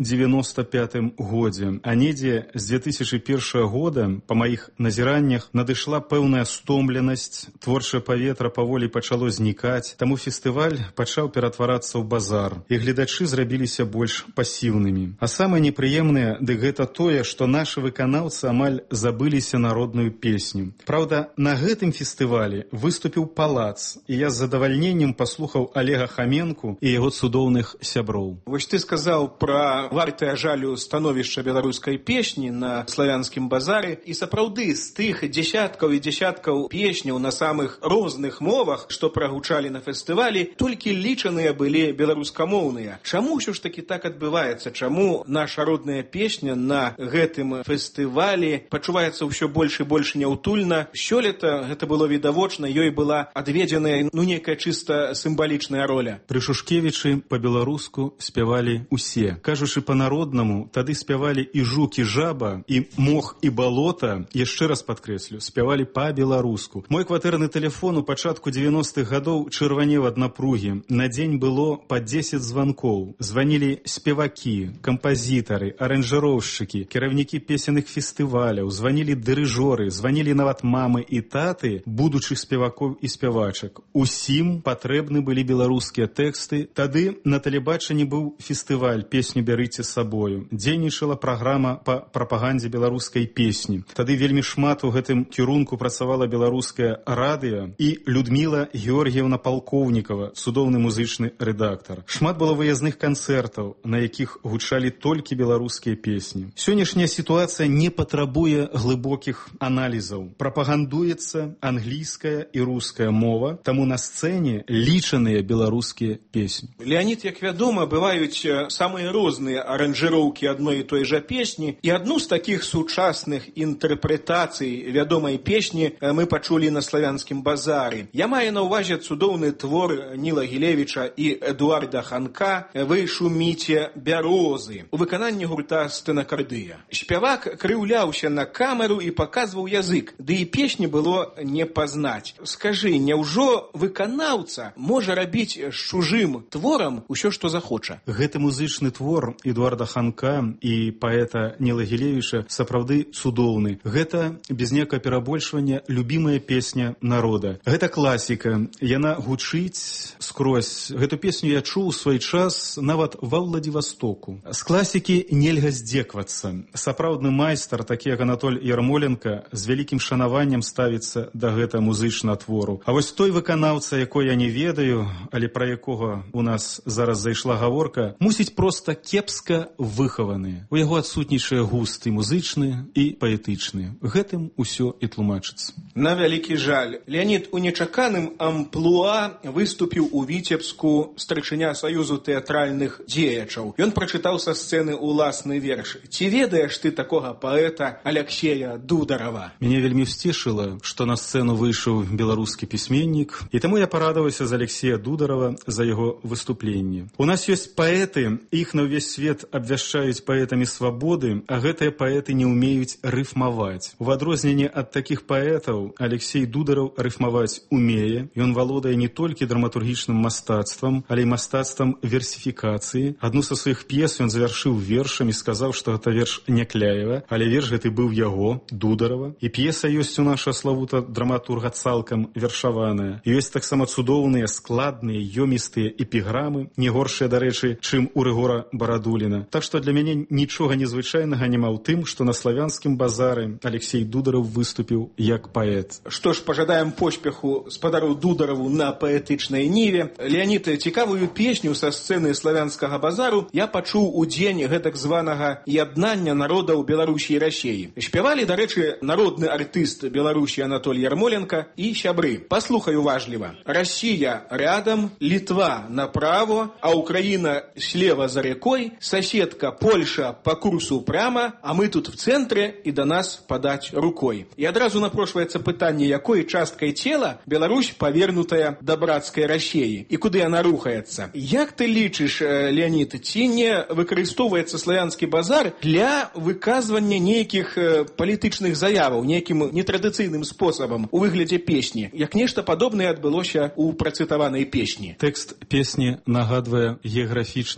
95-м годзе, а недзе з 2001 года, па маіх назіраннях, надышла пэўная стомленасць, творчае паветра паволі пачало знікаць, таму фестываль пачаў ператварацца ў базар, і гледачы зрабіліся больш пасіўнымі. А самае непрыемнае, дык гэта тое, што нашы выканаўцы амаль забыліся народную песню. Праўда, на гэтым фестывалі выступіў Палац, і я з задавальненнем паслухаў Олега Хаменку і яго цудоўных сяброў. Вось ты сказаў пра вартае жалю становішча беларускай песні на славянскім базары, і сапраўды з тых дзесяткаў і дзесяткаў песняў на самых розных мовах, што прагучалі на фестывалі, толькі лічаныя былі беларускамоўныя. Чаму ўсё ж такі так адбываецца? Чаму наша родная песня на гэтым фестывалі пачуваецца ўсё больш і больш няўтульна? Сёлета гэта было відавочна, ёй была адведзеная некая чыста сімвалічная роля. Пры Шушкевічы па-беларуску спявалі усе. Кажучы па-народнаму, тады спявалі і жук, і жаба, і мох, і балота, яшчэ раз падкрэслю, спявалі па-беларуску. Мой кватэрны тэлефон у пачатку 90-х гадоў чырванеў ад напругі. На дзень было па 10 званкоў. Званілі спевакі, кампазітары, аранжыроўшчыкі, кіраўнікі песенных фестываляў, званілі дырыжоры, званілі нават мамы і таты будучых спевакоў і спявачак. Усім патрэбны былі беларускія тэксты. Тады на тэлебачанні быў фестываль «Песню бярыце з сабою». Дзейнічала праграма па прапагандзе беларускай песні. Тады вельмі шмат у гэтым кірунку працавала беларускае радыё і Людміла Георгіевна Палкоўнікава, цудоўны музычны рэдактар. Шмат было выязных канцэртаў, на якіх гучалі толькі беларускія песні. Сённяшняя сітуацыя не патрабуе глыбокіх аналізаў. Прапагандуецца англійская і руская мова, таму на сцэне лічаныя беларускія песні. Леонид, як вядома, бываюць самыя розныя аранжыроўкі адной і той жа песні, і адну з такіх сучасных інтэрпрэтацый вядомай песні мы пачулі на славянскім базары. Я маю на ўвазе цудоўны твор Ніла Гілевіча і Эдуарда Ханка «Вы шуміце бярозы» у выкананні гурта «Стэнакардыя». Спявак крыўляўся на камеру і паказваў язык, ды і песні было не пазнаць. Скажы, няўжо выканаўца можа рабіць з чужым творам усё, што захоча? Гэты музычны твор Эдуарда Ханка і паэта Ніла Гілевіча сапраўды цудоўны. Гэта, без некага перабольшвання, любімая песня народа. Гэта класіка. Яна гучыць скрозь. Гэту песню я чуў у свой час нават ва Владивостоку. З класікі нельга здзеквацца. Сапраўдны майстар, такі як Анатоль Ярмоленко, з вялікім шанаваннем ставіцца да гэта музычнага твору. А вось той выканаўца, якой я не ведаю, але пра якога у нас зараз зайшла гаворка, мусіць проста кепска выхаваны. У яго адсутнічае густ і музычны, і паэтычны. Гэтым усё і тлумачыцца. На вялікі жаль. Леонид у нечаканым амплуа выступіў у Віцебску старшыня Саюзу тэатральных дзеячаў. Ён прачытаў са сцэны уласны верш. Ці ведаеш ты такога паэта Алексея Дударова? Мяне вельмі сцешыла, што на сцэну выйшаў беларускі пісьменнік, і таму я парадаваўся за Алексея Дударова за яго выступленне. У нас ёсць паэты, іх на ўвесь свет абвяшчаюць паэтамі свабоды, а гэтыя паэты не ўмеюць рыфмаваць. У адрозненне ад такіх паэтаў Алексей Дударов рыфмаваць умее. Ён валодае не толькі драматургічным мастацтвам, але і мастацтвам версіфікацыі. Адну са сваіх п'ес ён завяршыў вершам і сказаў, што гэта верш Някляева, але верш гэты быў яго, Дударова. І п'еса ёсць у наша славута драматурга цалкам вершаваная. Ёсць таксама цудоўныя, складныя, ёмістыя эпіграмы, не горшыя, дарэчы, чым у Рыгора Барадуліна. Так што для мяне нічога незвычайнага няма ў тым, што на славянскім базары Алексей Дударов выступіў як паэт. Што ж, пажадаем поспеху спадару Дударову на паэтычнай ніве. Леонид, цікавую песню са сцэны славянскага базару я пачуў у дзень гэтак званага яднання народаў Беларусі і Расіі. Спявалі, дарэчы, народны артыст Беларусі Анатоль Ярмоленко і сябры. Паслухай уважліва. Россия рядом, Литва направо, а Украина слева за рекой, соседка Польша по курсу прямо, а мы тут в центре и до нас подать рукой. И одразу напрошваецца пытанне, якой часткай цела Беларусь павернутая да брацкай Расіі і куды яна рухаецца. Як ты лічыш, Леонид, ці не выкарыстоўваецца славянскі базар для выказвання нейкіх палітычных заяваў, нейкім нетрадыцыйным спосабам у выглядзе песні, як нешта падобнае адбылося у працытаванай песні? Тэкст песні нагадвае геаграфічны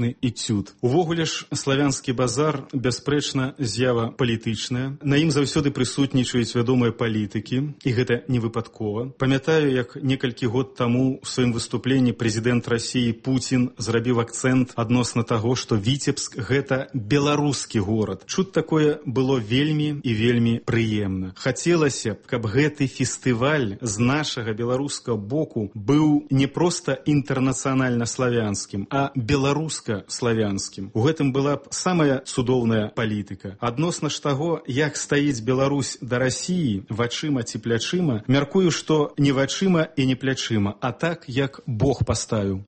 гістарычны эцюд. Увогуле ж славянскі базар бясспрэчна з'ява палітычная. На ім заўсёды прысутнічаюць вядомыя палітыкі, і гэта не выпадкова. Памятаю, як некалькі год таму у сваім выступленні прэзідэнт Расіі Пуцін зрабіў акцэнт адносна таго, што Віцебск – гэта беларускі горад. Чуць такое было вельмі і вельмі прыемна. Хацелася б, каб гэты фестываль з нашага беларускага боку быў не проста інтэрнацыянальна-славянскім, а беларуска-славянскім. У гэтым была б самая цудоўная палітыка. Адносна ж таго, як стаіць Беларусь да Расіі, вачыма ці плячыма, мяркую, што не вачыма і не плячыма, а так, як Бог паставіў.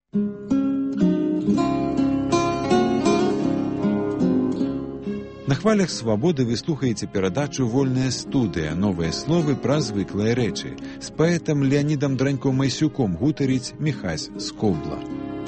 На хвалях свабоды вы слухаеце перадачу «Вольная студыя», новыя словы пра звыклыя рэчы. З паэтам Леанідам Драньком-Майсюком гутарыць Міхась Скобла.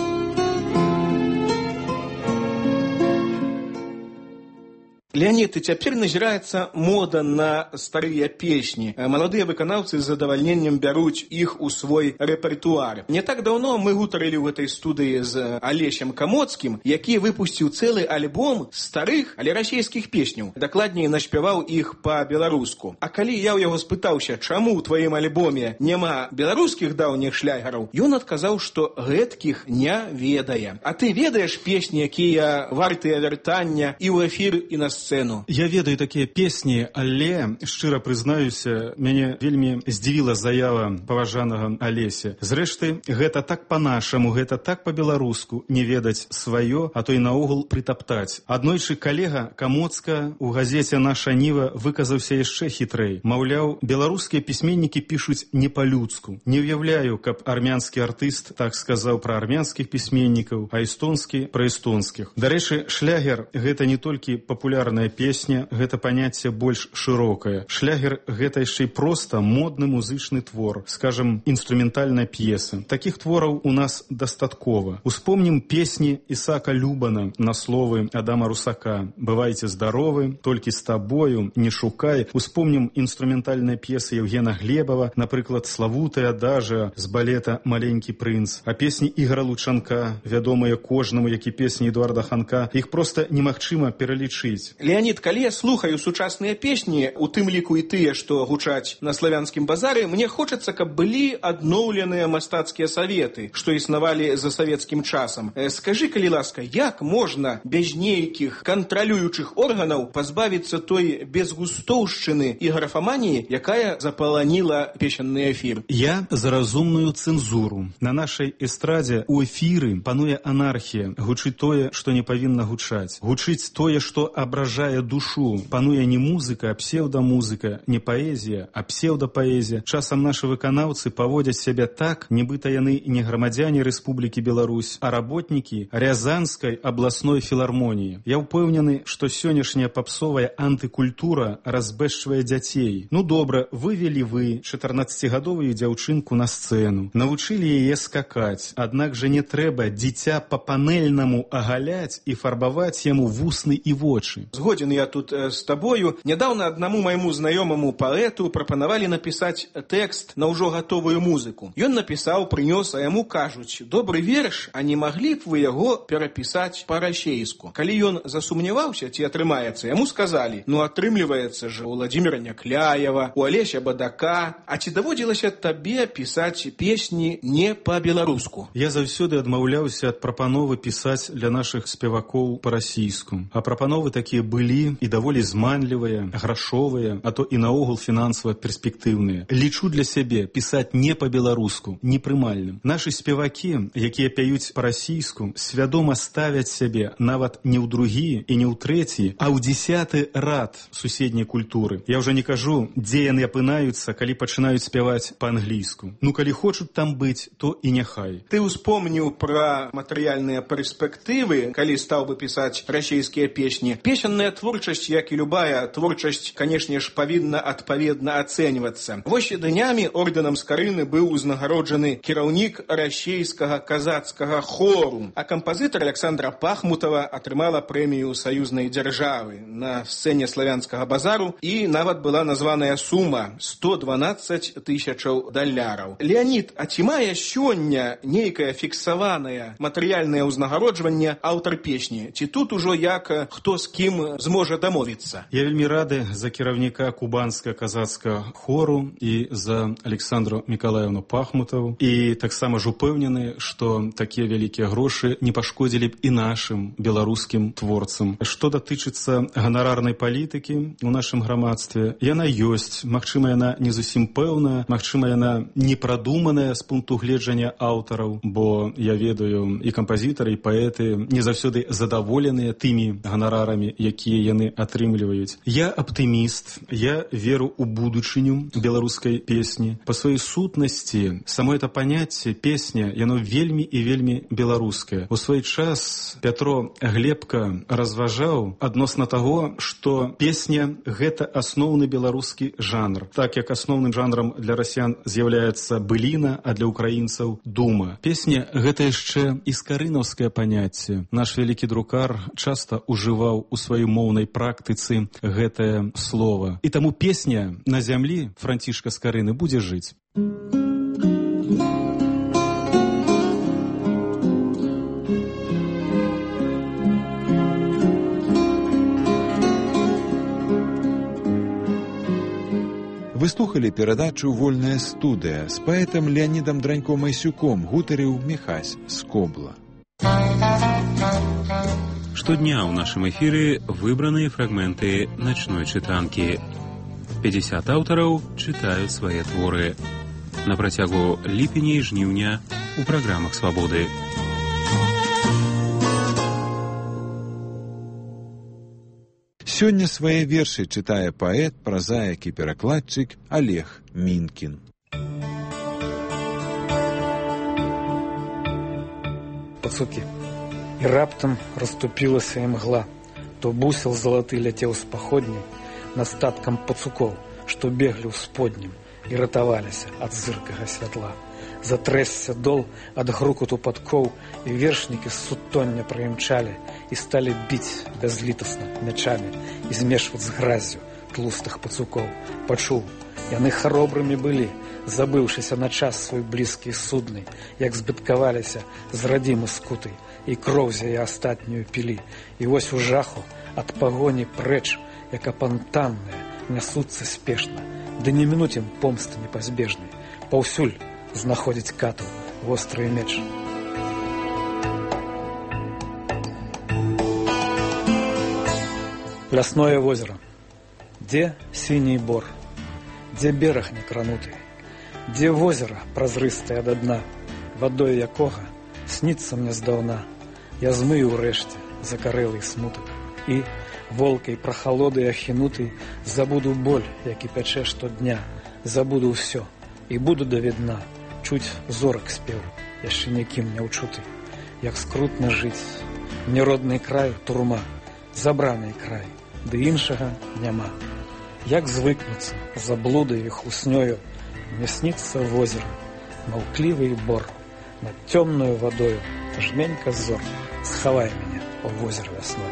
Леонид, и цяпер назіраецца мода на старыя песні. Маладыя выканаўцы з задавальненнем бяруць іх у свой рэпертуар. Не так даўно мы гутарылі ў гэтай студыі з Алесем Камоцкім, які выпусціў цэлы альбом старых, але расійскіх песняў. Дакладней, наспяваў іх па-беларуску. А калі я ў яго спытаўся, чаму ў тваім альбоме няма беларускіх даўніх шлягераў, ён адказаў, што гэткіх не ведае. А ты ведаеш песні, якія вартыя вяртання і ў эфір, і на сцэну? Я ведаю такія песні, але, шчыра прызнаюся, мяне вельмі здзівіла заява паважанага Алеся. Зрэшты, гэта так па-нашаму, гэта так па-беларуску, не ведаць сваё, а то і наогул прытаптаць. Аднойчы калега Камоцка ў газеце «Наша Ніва» выказаўся яшчэ хітрэй. Маўляў, беларускія пісьменнікі пішуць не па-людску. Не ўяўляю, каб армянскі артыст так сказаў пра армянскіх пісьменнікаў, а эстонскі пра эстонскіх. Дарэчы, шлягер – гэта не толькі папулярная песня, гэта паняцце больш шырокае. Шлягер – гэта яшчэ і проста модны музычны твор, скажем, інструментальная п'еса. Такіх твораў у нас дастаткова. Успомнім песні Ісаака Любана на словы Адама Русака «Бывайце здаровы», «Толькі з табою», «Не шукай». Успомнім інструментальныя п'есы Евгена Глебова, напрыклад, «Славутая адажа» з балета «Маленькі прынц». А песні Ігора Лучанка, вядомыя кожнаму, як і песні Эдуарда Ханка, іх проста немагчыма пералічыць. Леонид, калі я слухаю сучасныя песні, у тым ліку і тыя, што гучаць на славянскім базары, мне хочацца, каб былі адноўленыя мастацкія саветы, што існавалі за савецкім часам. Скажы, калі ласка, як можна без нейкіх кантралюючых органаў пазбавіцца той безгустоўшчыны і графаманіі, якая запаланіла песенны эфір? Я за разумную цэнзуру. На нашай эстрадзе у эфіры пануе анархія. Гучыць тое, што не павінна гучаць. Гучыць тое, што абражае душу. Пануе не музыка, а псевдамузыка, не паэзія, а псевдапаэзія. Часам нашы выканаўцы паводзяць сябе так, нібыта яны не грамадзяне Рэспублікі Беларусь, а работнікі Рязанскай абласной філармоніі. Я ўпэўнены, што сённяшняя папсовая антыкультура разбэшчвае дзяцей. Ну добра, вывелі вы 14-гадовую дзяўчынку на сцэну, навучылі яе скакаць, аднак жа не трэба дзіця па-панельнаму агаляць і фарбаваць яму вусны і вочы. Згоден я тут з табою. Нядаўна аднаму майму знаёмаму паэту прапанавалі напісаць тэкст на ўжо гатовую музыку. Ён напісаў, прынёс, а яму кажуць: добры верш, а не маглі б вы яго перапісаць па-расейску? Калі ён засумняваўся, ці атрымаецца, яму сказалі: ну атрымліваецца ж у Владзіміра Някляева, у Алеся Бадака, а ці даводзілася табе пісаць песні не па-беларуску? Я заўсёды адмаўляўся ад прапановы пісаць для нашых спевакоў па-расійску. А прапановы такія былі і даволі зманлівыя, грашовыя, а то і наогул фінансава перспектыўныя. Лічу для сябе пісаць не па-беларуску непрымальным. Нашы спевакі, якія пяюць па-расійску, свядома ставяць сябе нават не ў другі і не ў трэці, а ў 10-ы рад суседняй культуры. Я ўжо не кажу, дзе яны апынаюцца, калі пачынаюць спяваць па-англійску. Ну, калі хочуць там быць, то і няхай. Ты ўспомніў пра матэрыяльныя перспектывы, калі стаў бы пісаць расійскія песні. Песенны Сучасная творчасць, як і любая творчасць, канешне ж, павінна адпаведна ацэньвацца. Вось днямі ордэнам Скарыны быў узнагароджаны кіраўнік расейскага казацкага хору, а кампазітар Александра Пахмутова атрымала прэмію саюзнай дзяржавы на сцэне славянскага базару, і нават была названая сума $112 000. Леонид, а ці мае сёння нейкае фіксаванае матэрыяльнае ўзнагароджванне аўтар песні? Ці тут ужо як хто з кім зможа дамовіцца? Я вельмі рады за кіраўніка кубанскага казацкага хору і за Александру Миколаевну Пахмутову. І таксама ж упэўнены, што такія вялікія грошы не пашкодзілі б і нашым беларускім творцам. Што датычыцца ганарарнай палітыкі ў нашым грамадстве, яна ёсць. Магчыма, яна не зусім пэўная, магчыма, яна не прадуманая з пункту гледжання аўтараў, бо я ведаю, і кампазітары, і паэты не заўсёды задаволеныя тымі ганарарамі, якія яны атрымліваюць. Я аптыміст, я веру ў будучыню беларускай песні. Па сваёй сутнасці, само это паняцце песня, яно вельмі і вельмі беларускае. У свой час Пятро Глебка разважаў адносна таго, што песня — гэта асноўны беларускі жанр. Так як асноўным жанрам для расіян з'яўляецца быліна, а для украінцаў — дума. Песня — гэта яшчэ і скарынаўскае паняцце. Наш вялікі друкар часта ужываў у сваёй моўнай практыцы гэтае слова. І таму песня на зямлі Францішка Скарыны будзе жыць. Вы слухали перадачу «Вольная студыя» з паэтам Леонидом Дранько-Майсюком, гутарыў Михась Скобла. Штодня ў нашым эфіры выбраныя фрагменты начной чытанкі. 50 аўтараў чытаюць свае творы. На працягу ліпеня і жніўня у праграмах «Свабоды». Сёння свае вершы чытае паэт, празаік і перакладчык Олег Мінкін. Пацукі. І раптам расступілася імгла. То бусел залаты ляцеў з паходняй над статкам пацукоў, што беглі ў споднім і ратаваліся ад зыркага святла. Затрэсся дол ад грукату падкоў, і вершнікі з сутоння праімчалі і сталі біць бязлітасна мячамі і змешваць з граззю тлустых пацукоў. Пачуў, яны харобрымі былі, забыўшыся на час свой блізкі і судны, як збыткаваліся з радзімы скутай, і кроў з яе астатнюю пілі. І вось у жаху ад пагоні прэч, як апантанныя, нясуцца спешна, ды не мінуць ім помсты непазбежнай. Паўсюль знаходзіць катаў вострый меч. Лясное возера. Дзе сіний бор? Дзе бераг некрануты? Дзе возера празрыстае да дна, вадой якога сніцца мне здаўна? Я змыю ўрэшце закарэлый смутак і, волкай прахалодай ахінутай, забуду боль, які пячэ штодня, забуду ўсё і буду даведна чуць зорак спеў, яшчэ нікім не ўчуты. Як скрутна жыць, мне родны край турма, забраны край, ды іншага няма. Як звыкнуцца за блудай і хлуснёю, мне сніцца возера, маўклівы і бор, над цёмнаю вадою жменька зор, схавай мяне у возера вясной.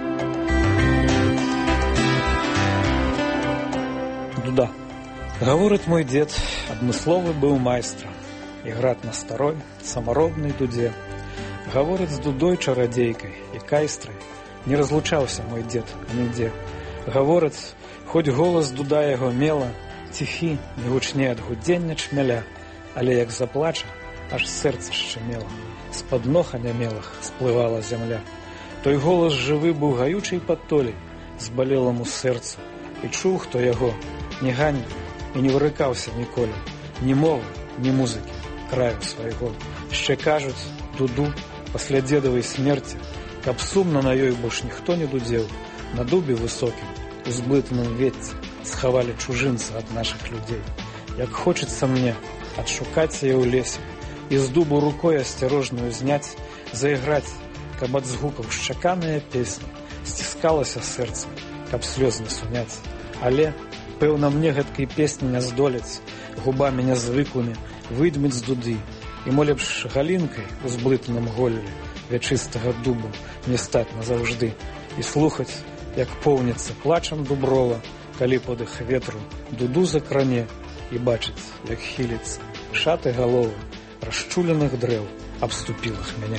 Дуда. Гаворыць мой дзед, адмысловы быў майстра, іграць на старой, самаробнай дудзе. Гаворыць з дудой чарадзейкай і кайстрай, не разлучаўся мой дзед нідзе. Гаворыць, хоць голас дуда яго мела, ціхі, не гучней ад гудзення чмяля, але як заплача, аж сэрца шчымела, з-пад ног анямелых сплывала зямля. Той голас жывы быў гаючай падтолей, збалеламу сэрцу, і чуў, хто яго не ганіў і не вырыкаўся ніколі, ні мовы, ні музыкі, краю свайго. Яшчэ кажуць, дуду пасля дзедавай смерці, каб сумна на ёй больш ніхто не дудзеў, на дубе высокім, у зблытаным ветці схавалі чужынца ад нашых людзей. Як хочацца мне адшукаць яе ў лесе і з дубу рукой асцярожную зняць, заіграць, каб ад згукаў шчаканыя песні, сціскалася сэрца, каб слёз не суняць. Але, пэўна, мне гэткай песні не здолець, губамі нязвыклымі выдміць з дуды, і мо лепш галінкай у зблытаным голлі вячыстага дубу не стаць назаўжды і слухаць, як поўніцца плачам дуброва, калі подых ветру дуду закране, і бачыць, як хіліцца шаты галовы расчуленых дрэў абступілых мяне.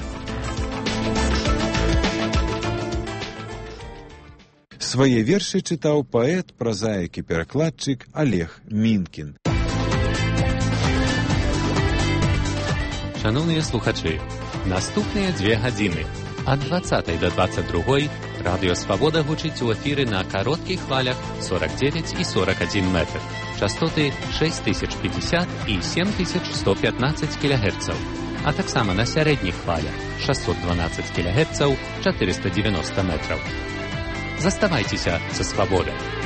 Свае вершы чытаў паэт, празаік і перакладчык Олег Мінкін. Шановныя слухачы, наступныя 2 гадзіны ад 20 до 22 Радыё Свабода гучыць у эфіры на кароткіх хвалях 49 і 41 метр. Частоты 6050 і 7115 кГц, а таксама на сярэдніх хвалях 612 кГц 490 метраў. Заставайцеся са Свабодай.